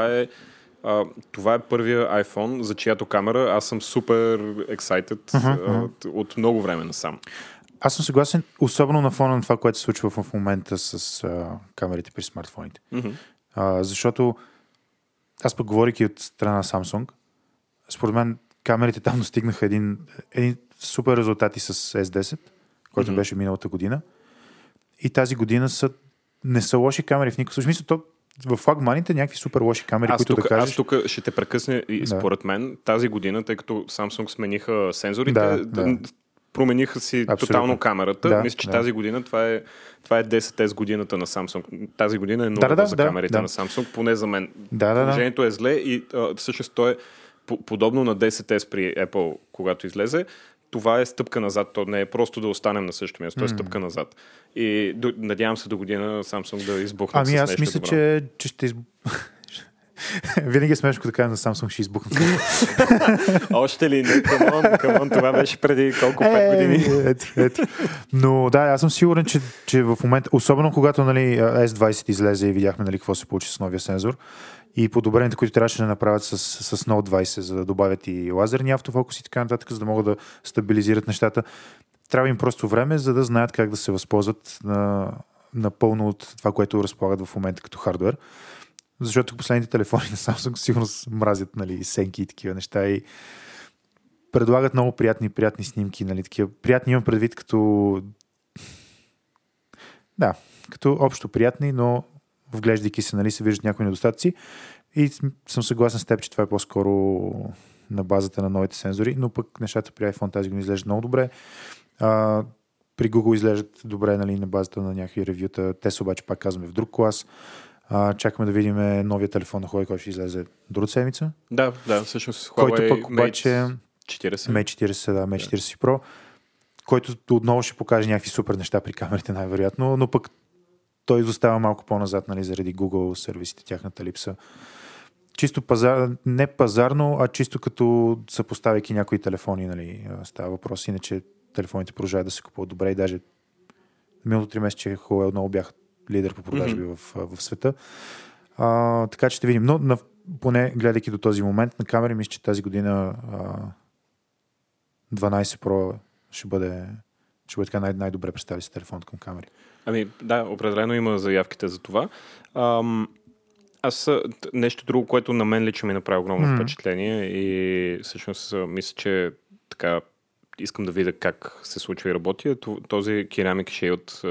това е първия iPhone, за чиято камера аз съм супер excited от много време насам. Аз съм съгласен, особено на фона на това, което се случва в момента с камерите при смартфоните. Защото аз пък говорих и от страна на Samsung, според мен камерите там достигнаха един супер резултати с S10, който беше миналата година. И тази година не са лоши камери в никакъв случай. В флагманите някакви супер лоши камери, които да кажеш... Аз тук ще те прекъсня и според мен тази година, тъй като Samsung смениха сензорите, промениха си тотално камерата. Мисля, че тази година това е 10S годината на Samsung. Тази година е новата за камерите на Samsung, поне за мен. Положението е зле и всъщност то е подобно на 10S при Apple, когато излезе. Това е стъпка назад. То не е просто да останем на същото място, то е стъпка назад. И надявам се до година Samsung да избухнат с нещо добро. Аз мисля, че ще винаги е смешно, като кажем на Samsung ще избухнат. Още ли не? Камон, това беше преди колко 5 години. Ето. Но да, аз съм сигурен, че в момента, особено когато S20 излезе и видяхме какво се получи с новия сензор и подобрените, които трябваше да направят с Note 20, за да добавят и лазерни автофокус и така нататък, за да могат да стабилизират нещата. Трябва им просто време, за да знаят как да се възползват напълно от това, което разполагат в момента като хардуер. Защото последните телефони на Samsung сигурно мразят сенки и такива неща и предлагат много приятни снимки. Такива. Приятни имам предвид като общо приятни, но вглеждайки се, се виждат някои недостатъци. И съм съгласен с теб, че това е по-скоро на базата на новите сензори, но пък нещата при iPhone тази година изглеждат много добре. При Google изглеждат добре на базата на някакви ревюта. Те са обаче, пак казваме, в друг клас. Чакаме да видим новия телефон на Huawei, който ще излезе друга седмица. Да, всъщност Huawei който пък обаче Mate 40. Mate 40 Pro, който отново ще покаже някакви супер неща при камерите, най-вероятно, но пък той изостава малко по-назад, заради Google сервисите, тяхната липса. Чисто не пазарно, а чисто като съпоставяйки някои телефони, става въпрос. Иначе телефоните продължават да се купуват добре и даже миналото 3 месеца Huawei отново бяха лидер по продажби в света. Така че ще видим. Но поне гледайки до този момент на камери, мисля, че тази година 12 Pro ще бъде така най-добре представи се телефон към камери. Определено има заявките за това. Аз нещо друго, което на мен лично ми направи огромно впечатление и всъщност мисля, че така искам да видя как се случва и работи. Този Ceramic Shield.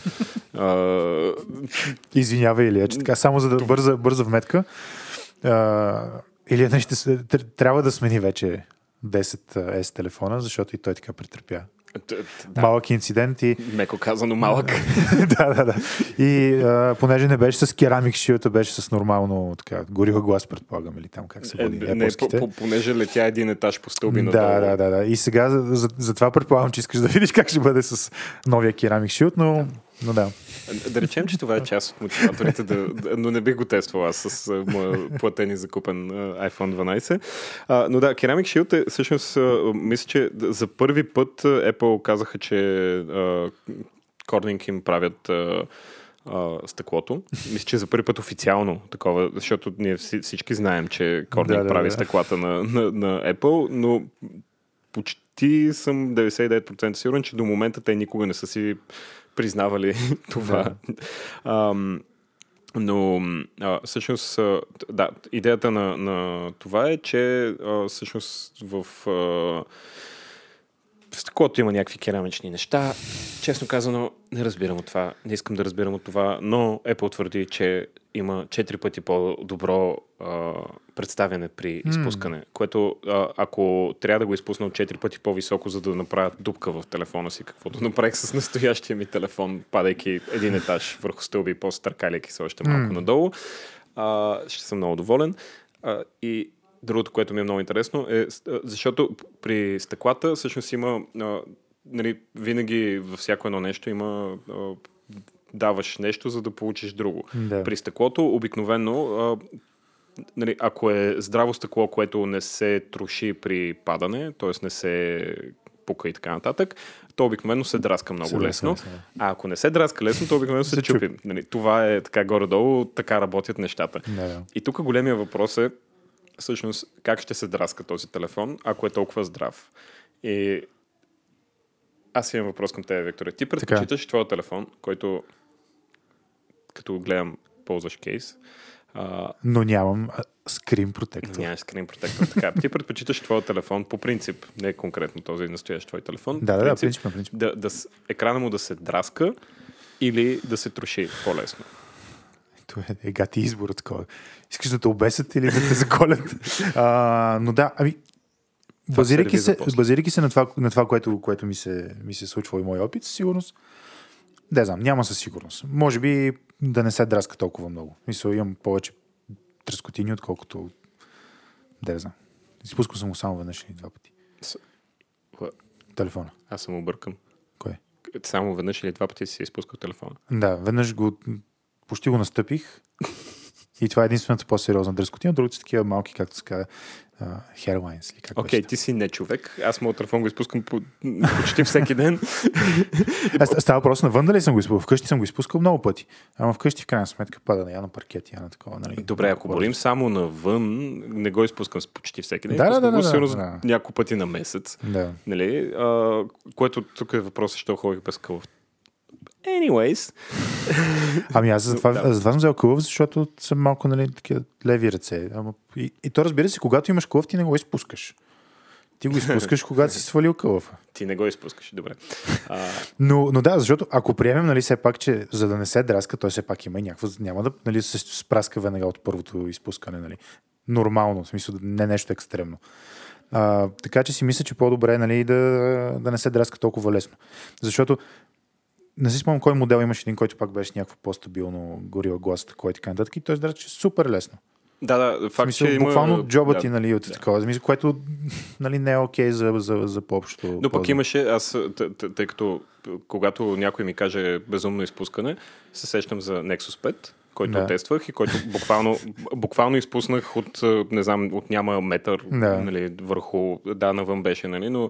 Извинявай, Илия, че така само за да бърза вметка. Илия трябва да смени вече 10S телефона, защото и той така претърпя. Малък инцидент и... Меко казано малък. Да. И понеже не беше с керамик шилта, беше с нормално горила глас, предполагам, или там как се води. Понеже летя един етаж по стълби на Да. И сега за това предполагам, че искаш да видиш как ще бъде с новия керамик шилт, но да. Да речем, че това е част от мотиваторите, но не бих го тествал аз с моя платен и закупен iPhone 12. Но да, Ceramic Shield е всъщност, мисля, че за първи път Apple казаха, че Corning им правят стъклото. Мисля, че за първи път официално такова, защото ние всички знаем, че Corning прави стъклата на Apple, но почти съм 99% сигурен, че до момента те никога не са си признавали това. Но всъщност, да, идеята на това е, че всъщност в стъклото има някакви керамични неща. Честно казано, не разбирам от това. Не искам да разбирам от това, но Apple твърди, че има 4 пъти по-добро представяне при изпускане, което ако трябва да го изпусна от 4 пъти по-високо, за да направя дупка в телефона си, каквото направих с настоящия ми телефон, падайки един етаж върху стълби и после търкаляйки се още малко надолу, ще съм много доволен. И другото, което ми е много интересно, е, защото при стъклата всъщност има, нали, винаги във всяко едно нещо има даваш нещо, за да получиш друго. Да. При стъклото обикновено, нали, ако е здраво стъкло, което не се троши при падане, т.е. не се пука и така нататък, то обикновено се драска много лесно. А ако не се драска лесно, то обикновено се чупи. Нали, това е така горе-долу, така работят нещата. Да. И тук големия въпрос е всъщност как ще се драска този телефон, ако е толкова здрав. И аз имам въпрос към тебе, Викторе. Ти предпочиташ твоя телефон, който като гледам ползваш кейс. Но нямам скрин протектор. Нямаш скрин протектор. Така. Ти предпочиташ твоя телефон по принцип, не конкретно този настоящ твой телефон. Да, принцип. Екрана му да се драска или да се троши по-лесно. Това е гати избор от такова. Искаш да те обесят или да те заколят? Но да, базирайки се на това което ми се случва и мой опит, със сигурност, да знам, няма със сигурност. Може би да не се драска толкова много. Мисля, имам повече трескотини, отколкото да знам. Изпускал съм го само веднъж или 2 пъти. Телефона. Аз съм объркан. Кое? Само веднъж или 2 пъти си изпускал телефона? Да, веднъж почти го настъпих и това е единствената по-сериозна дръскотина. Другите са такива малки, както се казва, Hairlines. Окей, ти си не човек. Аз моят телефон го изпускам почти всеки ден. Става въпрос навън дали съм го изпускал. Вкъщи съм го изпускал много пъти. Ама вкъщи в крайна сметка пада я на паркет, я на такова. Нали? Добре, ако борим само навън, не го изпускам почти всеки ден. Да. Няколко пъти на месец. Да. Нали? Което тук е въпросът, защо ходих без кълъв. Anyways. Ами аз затова съм взел кълъв, защото съм малко, нали, такива леви ръце. И то, разбира се, когато имаш кълъв, ти не го изпускаш. Ти го изпускаш, когато си свалил кълъва. Ти не го изпускаш, добре. Но да, защото ако приемем, нали, все пак, че за да не се драска, той все пак има и няма да, нали, се спраска веднага от първото изпускане, нали. Нормално, в смисъл, не нещо екстремно. Така че си мисля, че по-добре, нали, да не се драска толкова лесно. Защото не си спомням кой модел имаше един, който пак беше някакво по-стабилно горила гласата, който така нататък, и той че супер лесно. Да, факт, че има... Буквално джоба ти, нали, от такова, което, нали, не е окей за по-общо. Но пък имаше, аз, тъй като когато някой ми каже безумно изпускане, се сещам за Nexus 5, който тествах и който буквално изпуснах от, не знам, от няма метър, нали, върху, навън беше, нали, но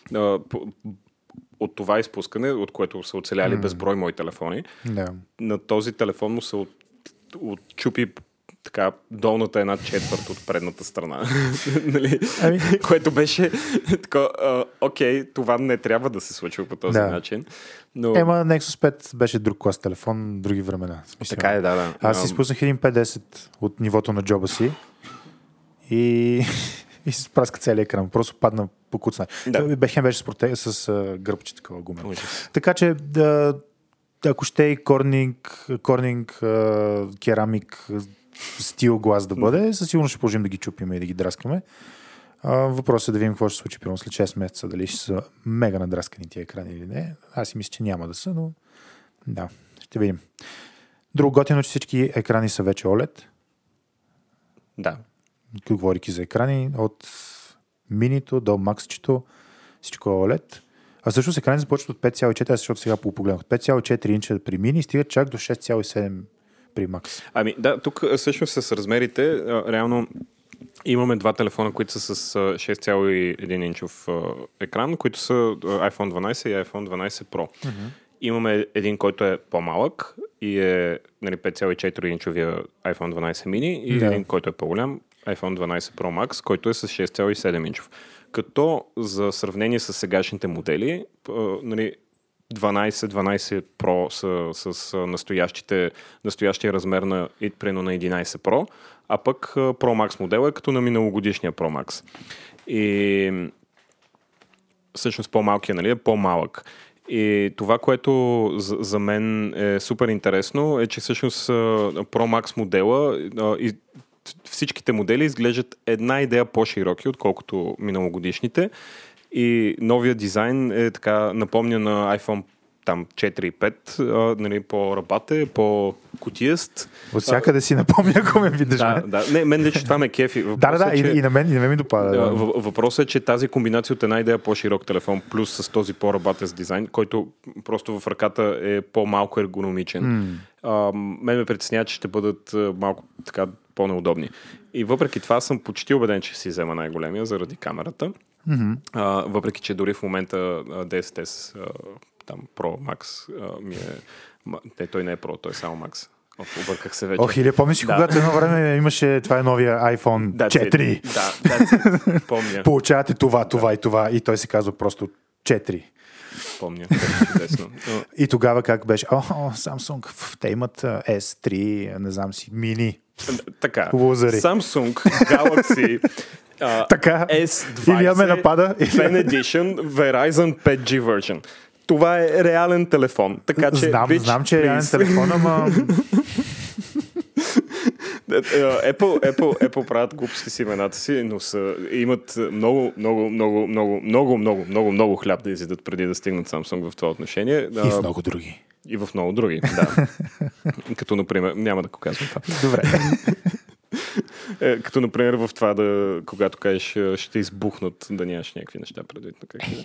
от това изпускане, от което са оцеляли безброй мои телефони, на този телефон му се отчупи така долната 1/4 от предната страна. Нали? Което беше така, окей, това не трябва да се случва по този начин. Но... Nexus 5 беше друг клас телефон, други времена. Така е, да. Аз изпуснах един 510 от нивото на джоба си и се праска целият екран. Просто падна по куцна. Бехем беше с гръбче такова гумен. Така че ако ще и корнинг, керамик, стил глас да бъде, със сигурно ще продължим да ги чупим и да ги драскаме. Въпросът е да видим какво ще се случи примерно след 6 месеца, дали ще са мега надраскани тия екрани или не. Аз си мисля, че няма да са, но да, ще видим. Друго готино, че всички екрани са вече OLED. Да. Говорики за екрани, от минито до максчето, всичко е OLED. А също екрани започват от 5,4, защото сега погледнах. От 5,4 инча при мини и стигат чак до 6,7 при макс. Ами да, тук всъщност с размерите, реално имаме два телефона, които са с 6,1 инчов екран, които са iPhone 12 и iPhone 12 Pro. Mm-hmm. Имаме един, който е по-малък и е, нали, 5,4 инчовия iPhone 12 mini и един, който е по-голям, iPhone 12 Pro Max, който е с 6,7 инчов. Като за сравнение с сегашните модели, нали, 12 Pro са с настоящия размер на 11 Pro, а пък Pro Max модел е като на миналогодишния Pro Max. И всъщност по-малкият, нали, е по-малък. И това, което за мен е супер интересно, е, че всъщност Pro Max модела и всичките модели изглеждат една идея по-широки, отколкото миналогодишните. И новия дизайн е така напомня на iPhone там 4 и 5, нали, по-рабате, по-кутияст. От всякъде си напомня, ако ме видиш. Да. Не, мен лично това ме кефи. И на мен ми допада. Въпросът е, че тази комбинация от една идея по-широк телефон, плюс с този по-рабатест дизайн, който просто в ръката е по-малко ергономичен. Мен ме притеснява, че ще бъдат малко така по-неудобни. И въпреки това съм почти убеден, че си взема най-големия заради камерата. Въпреки, че дори в момента 10S там Pro Max ми е... той не е Pro, той е само Max. Обърках се вече. Или помниш, когато едно време имаше, това е новия iPhone 4. Помня. Получавате това и това и той се казва просто 4. Помня, чудесно. И тогава как беше? Samsung, те имат S3, не знам си, мини. Така, лузери. Samsung Galaxy така, S20 ме напада. Fan Edition Verizon 5G version. Това е реален телефон. Така, че, знам, че е реален телефон, ама... Apple правят глупости с имената си, но имат много хляб да изядат преди да стигнат Samsung в това отношение. И в много други. И в много други, да. Като, например, няма да го казвам това. Добре. Като, например, в това когато кажеш, ще избухнат, да нямаш някакви неща предвид.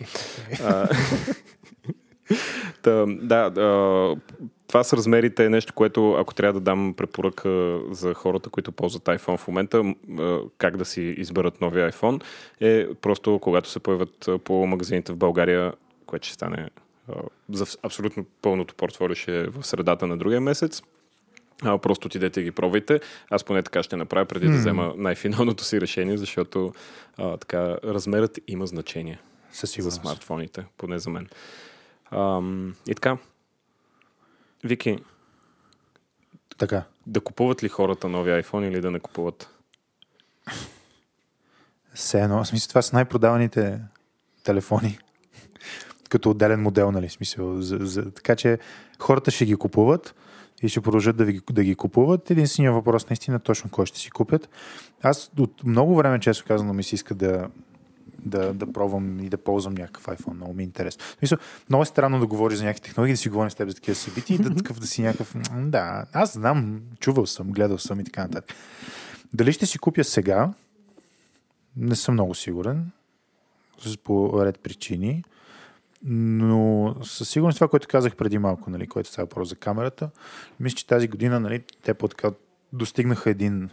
Това с размерите е нещо, което, ако трябва да дам препоръка за хората, които ползват iPhone в момента, как да си изберат новия iPhone, е просто когато се появят по магазините в България, което ще стане за абсолютно пълното портфолио, ще е в средата на другия месец. Просто отидете и ги пробвайте. Аз поне така ще направя, преди да взема най-финалното си решение, защото така, размерът има значение за смартфоните, поне за мен. И така, Вики, така. Да купуват ли хората нови iPhone или да не купуват? Все едно, в смисъл, това са най-продаваните телефони като отделен модел, нали, смисъл. Така че хората ще ги купуват и ще продължат да ги купуват. Единственият въпрос наистина точно кой ще си купят. Аз от много време, често казано, ми се иска да пробвам и да ползвам някакъв iPhone. Много ми е интересно. Мисля, много е странно да говориш за някакви технологии, да си говорим с теб за такива събития и да си някакъв... Да, аз знам, чувал съм, гледал съм и така нататък. Дали ще си купя сега? Не съм много сигурен. По ред причини. Но със сигурност това, което казах преди малко, нали, което става въпрос за камерата, мисля, че тази година, нали, те по-така достигнаха един...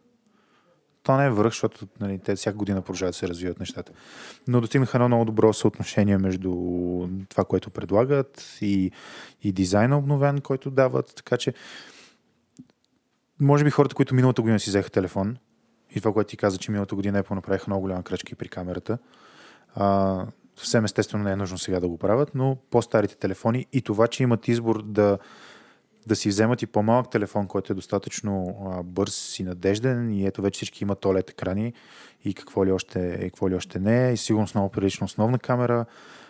То не е връх, защото, нали, те всяка година продължават да се развиват нещата. Но достигнаха едно много добро съотношение между това, което предлагат и дизайна обновен, който дават. Така че, може би хората, които миналата година си взеха телефон и това, което ти каза, че миналата година Apple направиха много голяма крачка и при камерата, съвсем естествено не е нужно сега да го правят, но по-старите телефони и това, че имат избор да си вземат и по-малък телефон, който е достатъчно бърз и надежден и ето вече всички имат OLED екрани и какво ли още не е и сигурно с много прилична основна камера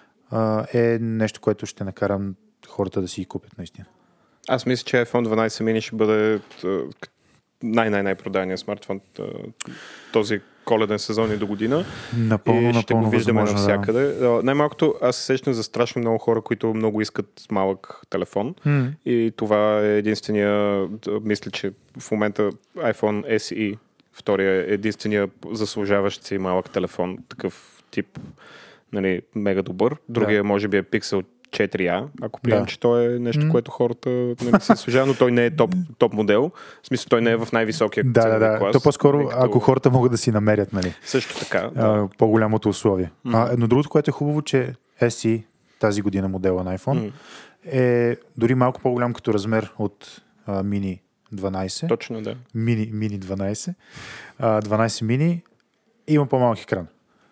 е нещо, което ще накарам хората да си ги купят наистина. Аз мисля, че iPhone 12 mini ще бъде най-продавания смартфон този коледен сезон и до година. Напълно ще го виждаме навсякъде. Да. Най-малкото аз се сещам за страшно много хора, които много искат малък телефон. И това е единствения, мисля, че в момента iPhone SE, втория е единствения заслужаващ си малък телефон, такъв тип, нали, мега добър. Другия може би е Pixel 4A, ако приемем, че той е нещо, което хората не се служава, но той не е топ модел. В смисъл, той не е в най-високия клас. То по-скоро, ако хората могат да си намерят, нали? Също така. По-голямото условие. Но другото, което е хубаво, че SE, тази година модела на iPhone, е дори малко по-голям като размер от Mini 12. Точно, да. Mini 12. 12 Mini има по-малък екран.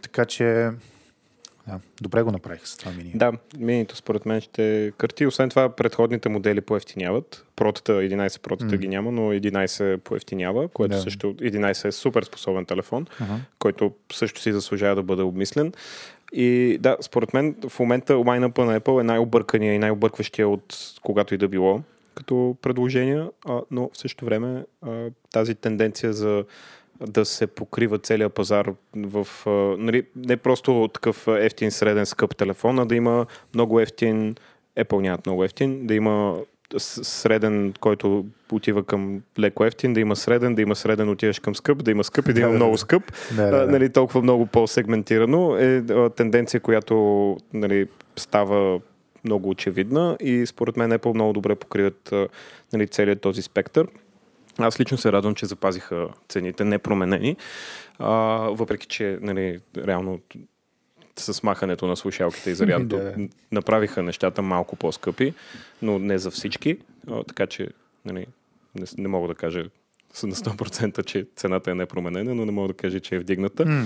Така че добре го направих с това мини. Да, минито според мен ще кърти. Освен това, предходните модели поевтиняват. Протата, 11 Протата ги няма, но 11 поевтинява, което също 11 е супер способен телефон, който също си заслужава да бъде обмислен. И да, според мен в момента лайнъпа на Apple е най-объркания и най-объркващия от когато и да било като предложения, но в същото време тази тенденция за да се покрива целият пазар в нали, не просто такъв ефтин, среден, скъп телефон, а да има много ефтин, Apple нямат много ефтин, да има среден, който отива към леко ефтин, да има среден, отиваш към скъп, да има скъп и да има много скъп. Нали, толкова много по-сегментирано е тенденция, която нали, става много очевидна и според мен Apple много добре покриват нали, целият този спектър. Аз лично се радвам, че запазиха цените непроменени, въпреки че нали, реално с махането на слушалките и зарядното направиха нещата малко по-скъпи, но не за всички, така че нали, не мога да кажа на 100%, че цената е непроменена, но не мога да кажа, че е вдигната.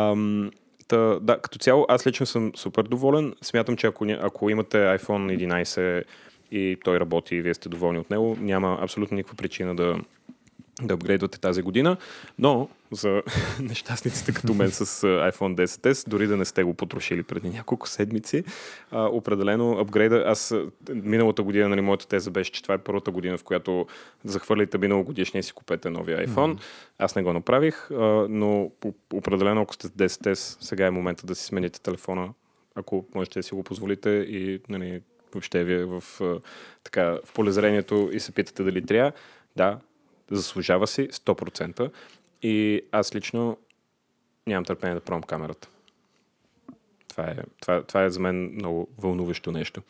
Да, като цяло, аз лично съм супер доволен. Смятам, че ако имате iPhone 11 и той работи и вие сте доволни от него, няма абсолютно никаква причина да апгрейдвате тази година, но за нещастниците като мен с iPhone XS, дори да не сте го потрошили преди няколко седмици, определено апгрейда, аз миналата година, нали, моята теза беше, че това е първата година, в която захвърлите миналогодишния и си купете новия iPhone. Аз не го направих, но определено, ако сте с XS, сега е момента да си смените телефона, ако можете да си го позволите и нали, въобще ви е в полезрението и се питате дали трябва. Да, заслужава си 100%. И аз лично нямам търпение да пробвам камерата. Това е за мен много вълнуващо нещо.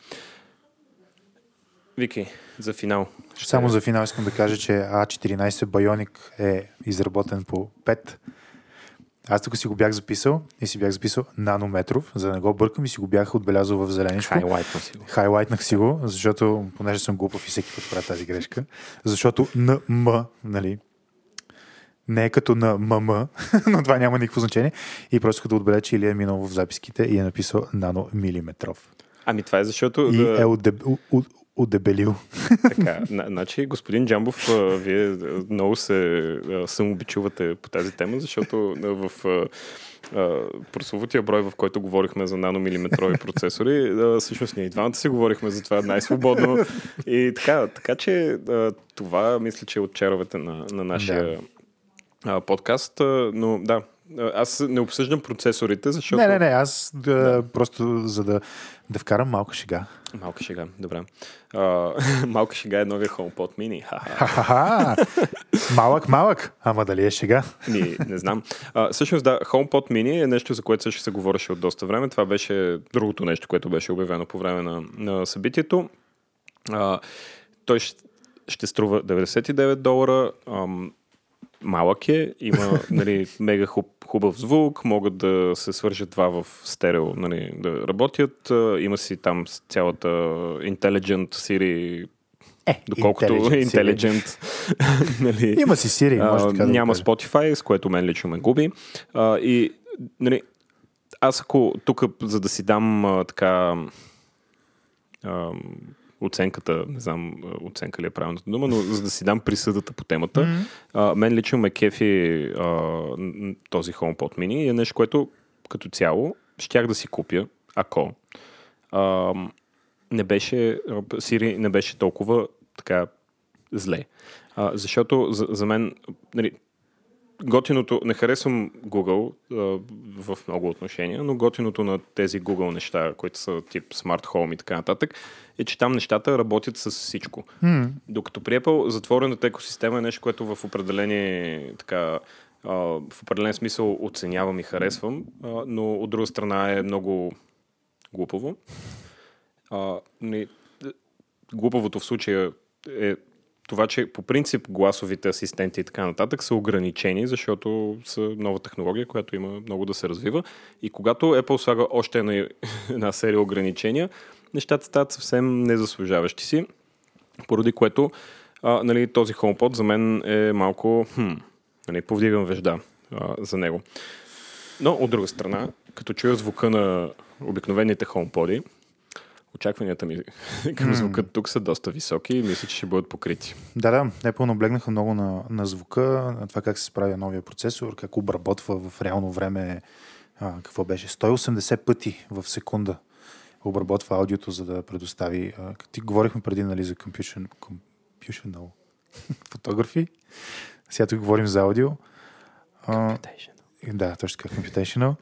Вики, за финал. Само за финал искам да кажа, че A14 Bionic е изработен по 5. Аз тук си го бях записал и си бях записал нанометров, за да не го бъркам и си го бях отбелязал в зеленичко. Хайлайтнах си го, защото, понеже съм глупав и всеки път правя тази грешка, защото НМ, нали, не е като на ММ, но това няма никакво значение. И просто като отбеля, че Илия е минал в записките и е написал наномилиметров. Ами това е защото... И е удебелил. Така, значи, господин Джамбов, вие много се самообичувате по тази тема, защото в прословутия брой, в който говорихме за наномилиметрови процесори, всъщност ние и двамата си говорихме за това най-свободно. И така че това мисля, че е от чаровете на нашия подкаст, но да, аз не обсъждам процесорите, защото... Не, аз просто за да вкарам малка шега. Малка шега, добре. Малка шега е новия HomePod Mini. Малък, ама дали е шега? Не знам. Всъщност да, HomePod Mini е нещо, за което също се говореше от доста време. Това беше другото нещо, което беше обявено по време на събитието. Той ще струва $99. Малък е, има нали, мега хубав звук, могат да се свържат два в стерео, нали, да работят. Има си там цялата Intelligent Siri, доколкото Intelligent. Нали, има си Siri, може така да няма Spotify, с което мен лично ме губи. И нали, аз ако тук, за да си дам така... оценката, не знам оценка ли е правилната дума, но за да си дам присъдата по темата, мен лично ме кефи този HomePod Mini и е нещо, което като цяло щях да си купя, ако Siri не беше толкова така зле. Защото за мен нали, готиното, не харесвам Google в много отношения, но готиното на тези Google неща, които са тип Smart Home и така нататък, е, че там нещата работят с всичко. Докато при Apple затворената екосистема е нещо, което в определен смисъл оценявам и харесвам, но от друга страна е много глупаво. Глупавото в случая е това, че по принцип гласовите асистенти и така нататък са ограничени, защото са нова технология, която има много да се развива. И когато Apple слага още една серия ограничения, нещата стават съвсем незаслужаващи си, поради което нали, този HomePod за мен е малко повдигам вежда за него. Но от друга страна, като чуя звука на обикновените HomePod-и, очакванията ми към звука тук са доста високи и мисля, че ще бъдат покрити. Да, Apple наблегнаха много на звука, на това как се справя новия процесор, как обработва в реално време, какво беше, 180 пъти в секунда обработва аудиото, за да предостави. Ти говорихме преди, нали, за computational фотографи. Сега тук говорим за аудио. Да, точно така, computational.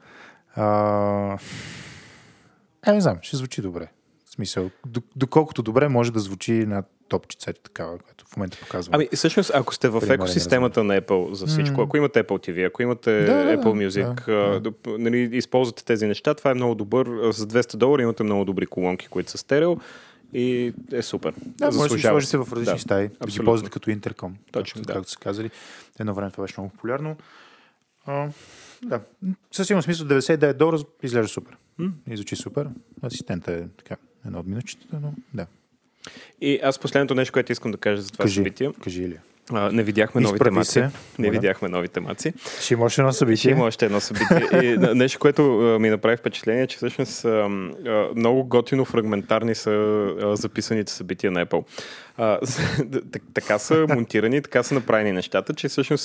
Не знам, ще звучи добре. В смисъл, доколкото добре може да звучи на топчицата такава, която в момента показвам. Ами, всъщност, ако сте в екосистемата на Apple за всичко, ако имате Apple TV, ако имате Apple Music, нали, използвате тези неща, това е много добър. За $200 имате много добри колонки, които са стерео и е супер. Да, може да ги сложите в различни стаи, да ги ползвате като интерком. Точно, както са казали. Едно време това беше много популярно. Да, със сигурно смисъл $99 изглежда супер. И звучи супер. Асистента е така едно от минутчетата, но да. И аз последното нещо, което искам да кажа за това събитие. Кажи ли? Не видяхме новите маци. Не видяхме новите маци. Ще има още едно събитие. Ще има още едно събитие. И нещо, което ми направи впечатление, че всъщност много готино фрагментарни са записаните събития на Apple. Така са монтирани, така са направени нещата, че всъщност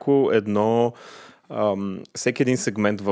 всеки един сегмент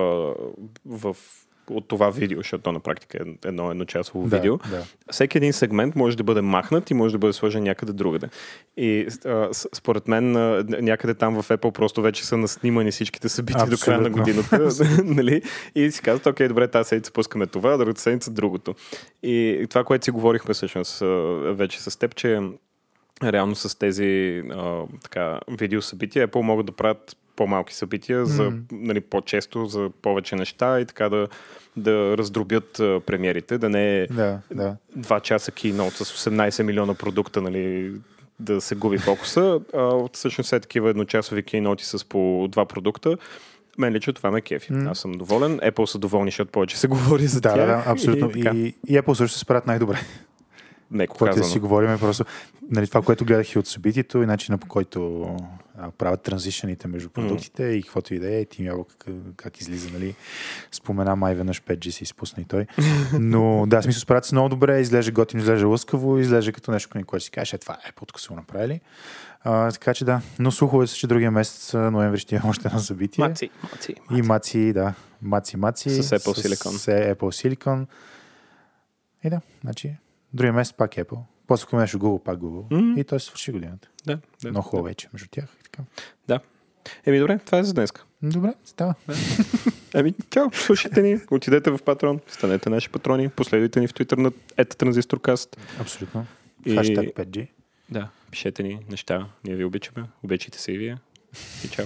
от това видео, защото то на практика е едночасово видео. Да. Всеки един сегмент може да бъде махнат и може да бъде сложен някъде другаде. И според мен някъде там в Apple просто вече са наснимани всичките събития до края на годината. Нали? И си казват, окей, добре, тази седмица пускаме това, другата седмица другото. И това, което си говорихме всъщност вече с теб, че реално с тези видеосъбития Apple могат да правят по-малки събития за по-често, за повече неща и така да раздробят премиерите, да не е 2 часа кейноут с 18 милиона продукта, нали, да се губи фокуса. Всъщност все такива едночасови кейноути с по 2 продукта. Мен лично това ме кефи. Аз съм доволен. Apple са доволни, защото повече се говори за тях. Да, абсолютно. И Apple също се справят най-добре. Меко казано. Да си говорим просто, нали, това, което гледах и от събитието и начина, по който правят транзишените между продуктите и каквото идея, и Тим Ябълк как излиза, нали, спомена май веднъж 5G си изпусна и той. Но да, смисъл, справят се много добре, изглежда готино, изглежда лъскаво, изглежда като нещо, което си каже, това е Apple, са го направили. Така че да, но слухове са, че другия месец, ноември, ще има още едно събитие. Маци. С Apple Silicon. С Apple Silicon. И да, значи другия месец пак Apple. После ако имаш Google, пак Google. И той се свърши годината. Да. Много хубаво вече между тях. И така. Да. Добре, това е за днеска. Добре, става. Чао, слушайте ни, отидете в Patreon, станете наши патрони, последвайте ни в Twitter на @transistorcast. Абсолютно. Хаштаг 5G. Да, пишете ни неща, ние ви обичаме, обичайте се и вие. И чао.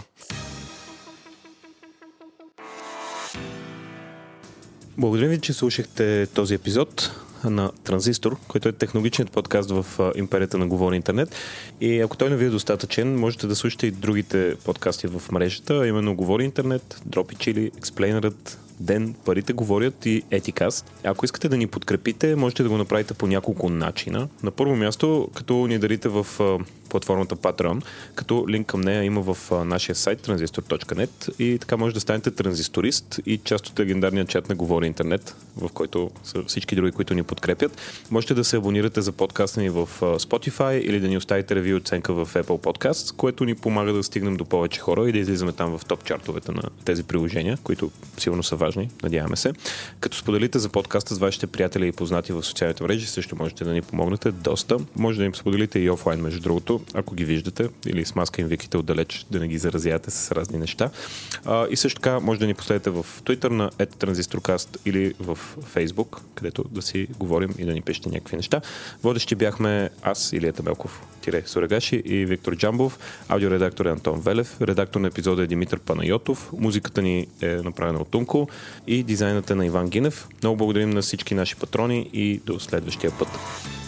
Благодаря ви, че слушахте този епизод на Транзистор, който е технологичният подкаст в империята на Говори Интернет. И ако той не ви е достатъчен, можете да слушате и другите подкасти в мрежата, именно Говори Интернет, Дропи Чили, Експлейнерът, Ден, Парите говорят и Етикаст. Ако искате да ни подкрепите, можете да го направите по няколко начина. На първо място, като ни дарите в платформата Patreon, като линк към нея има в нашия сайт transistor.net и така може да станете транзисторист и част от легендарния чат на Говори Интернет, в който са всички други, които ни подкрепят. Можете да се абонирате за подкаста ни в Spotify или да ни оставите ревю оценка в Apple Podcasts, което ни помага да стигнем до повече хора и да излизаме там в топ чартовете на тези приложения, които сигурно са важни, надяваме се. Като споделите за подкаста с вашите приятели и познати в социалните мрежи, също можете да ни помогнете доста. Може да им споделите и офлайн, между другото, ако ги виждате, или с маска им викате отдалеч, да не ги заразявате с разни неща. И също така може да ни последите в Twitter на @transistorcast или в Facebook, където да си говорим и да ни пишете някакви неща. Водещи бяхме аз, Илия Табелков, Сурегаши и Виктор Джамбов. Аудиоредактор е Антон Велев. Редактор на епизода е Димитър Панайотов. Музиката ни е направена от Тунко и дизайнът е на Иван Гинев. Много благодарим на всички наши патрони и до следващия път.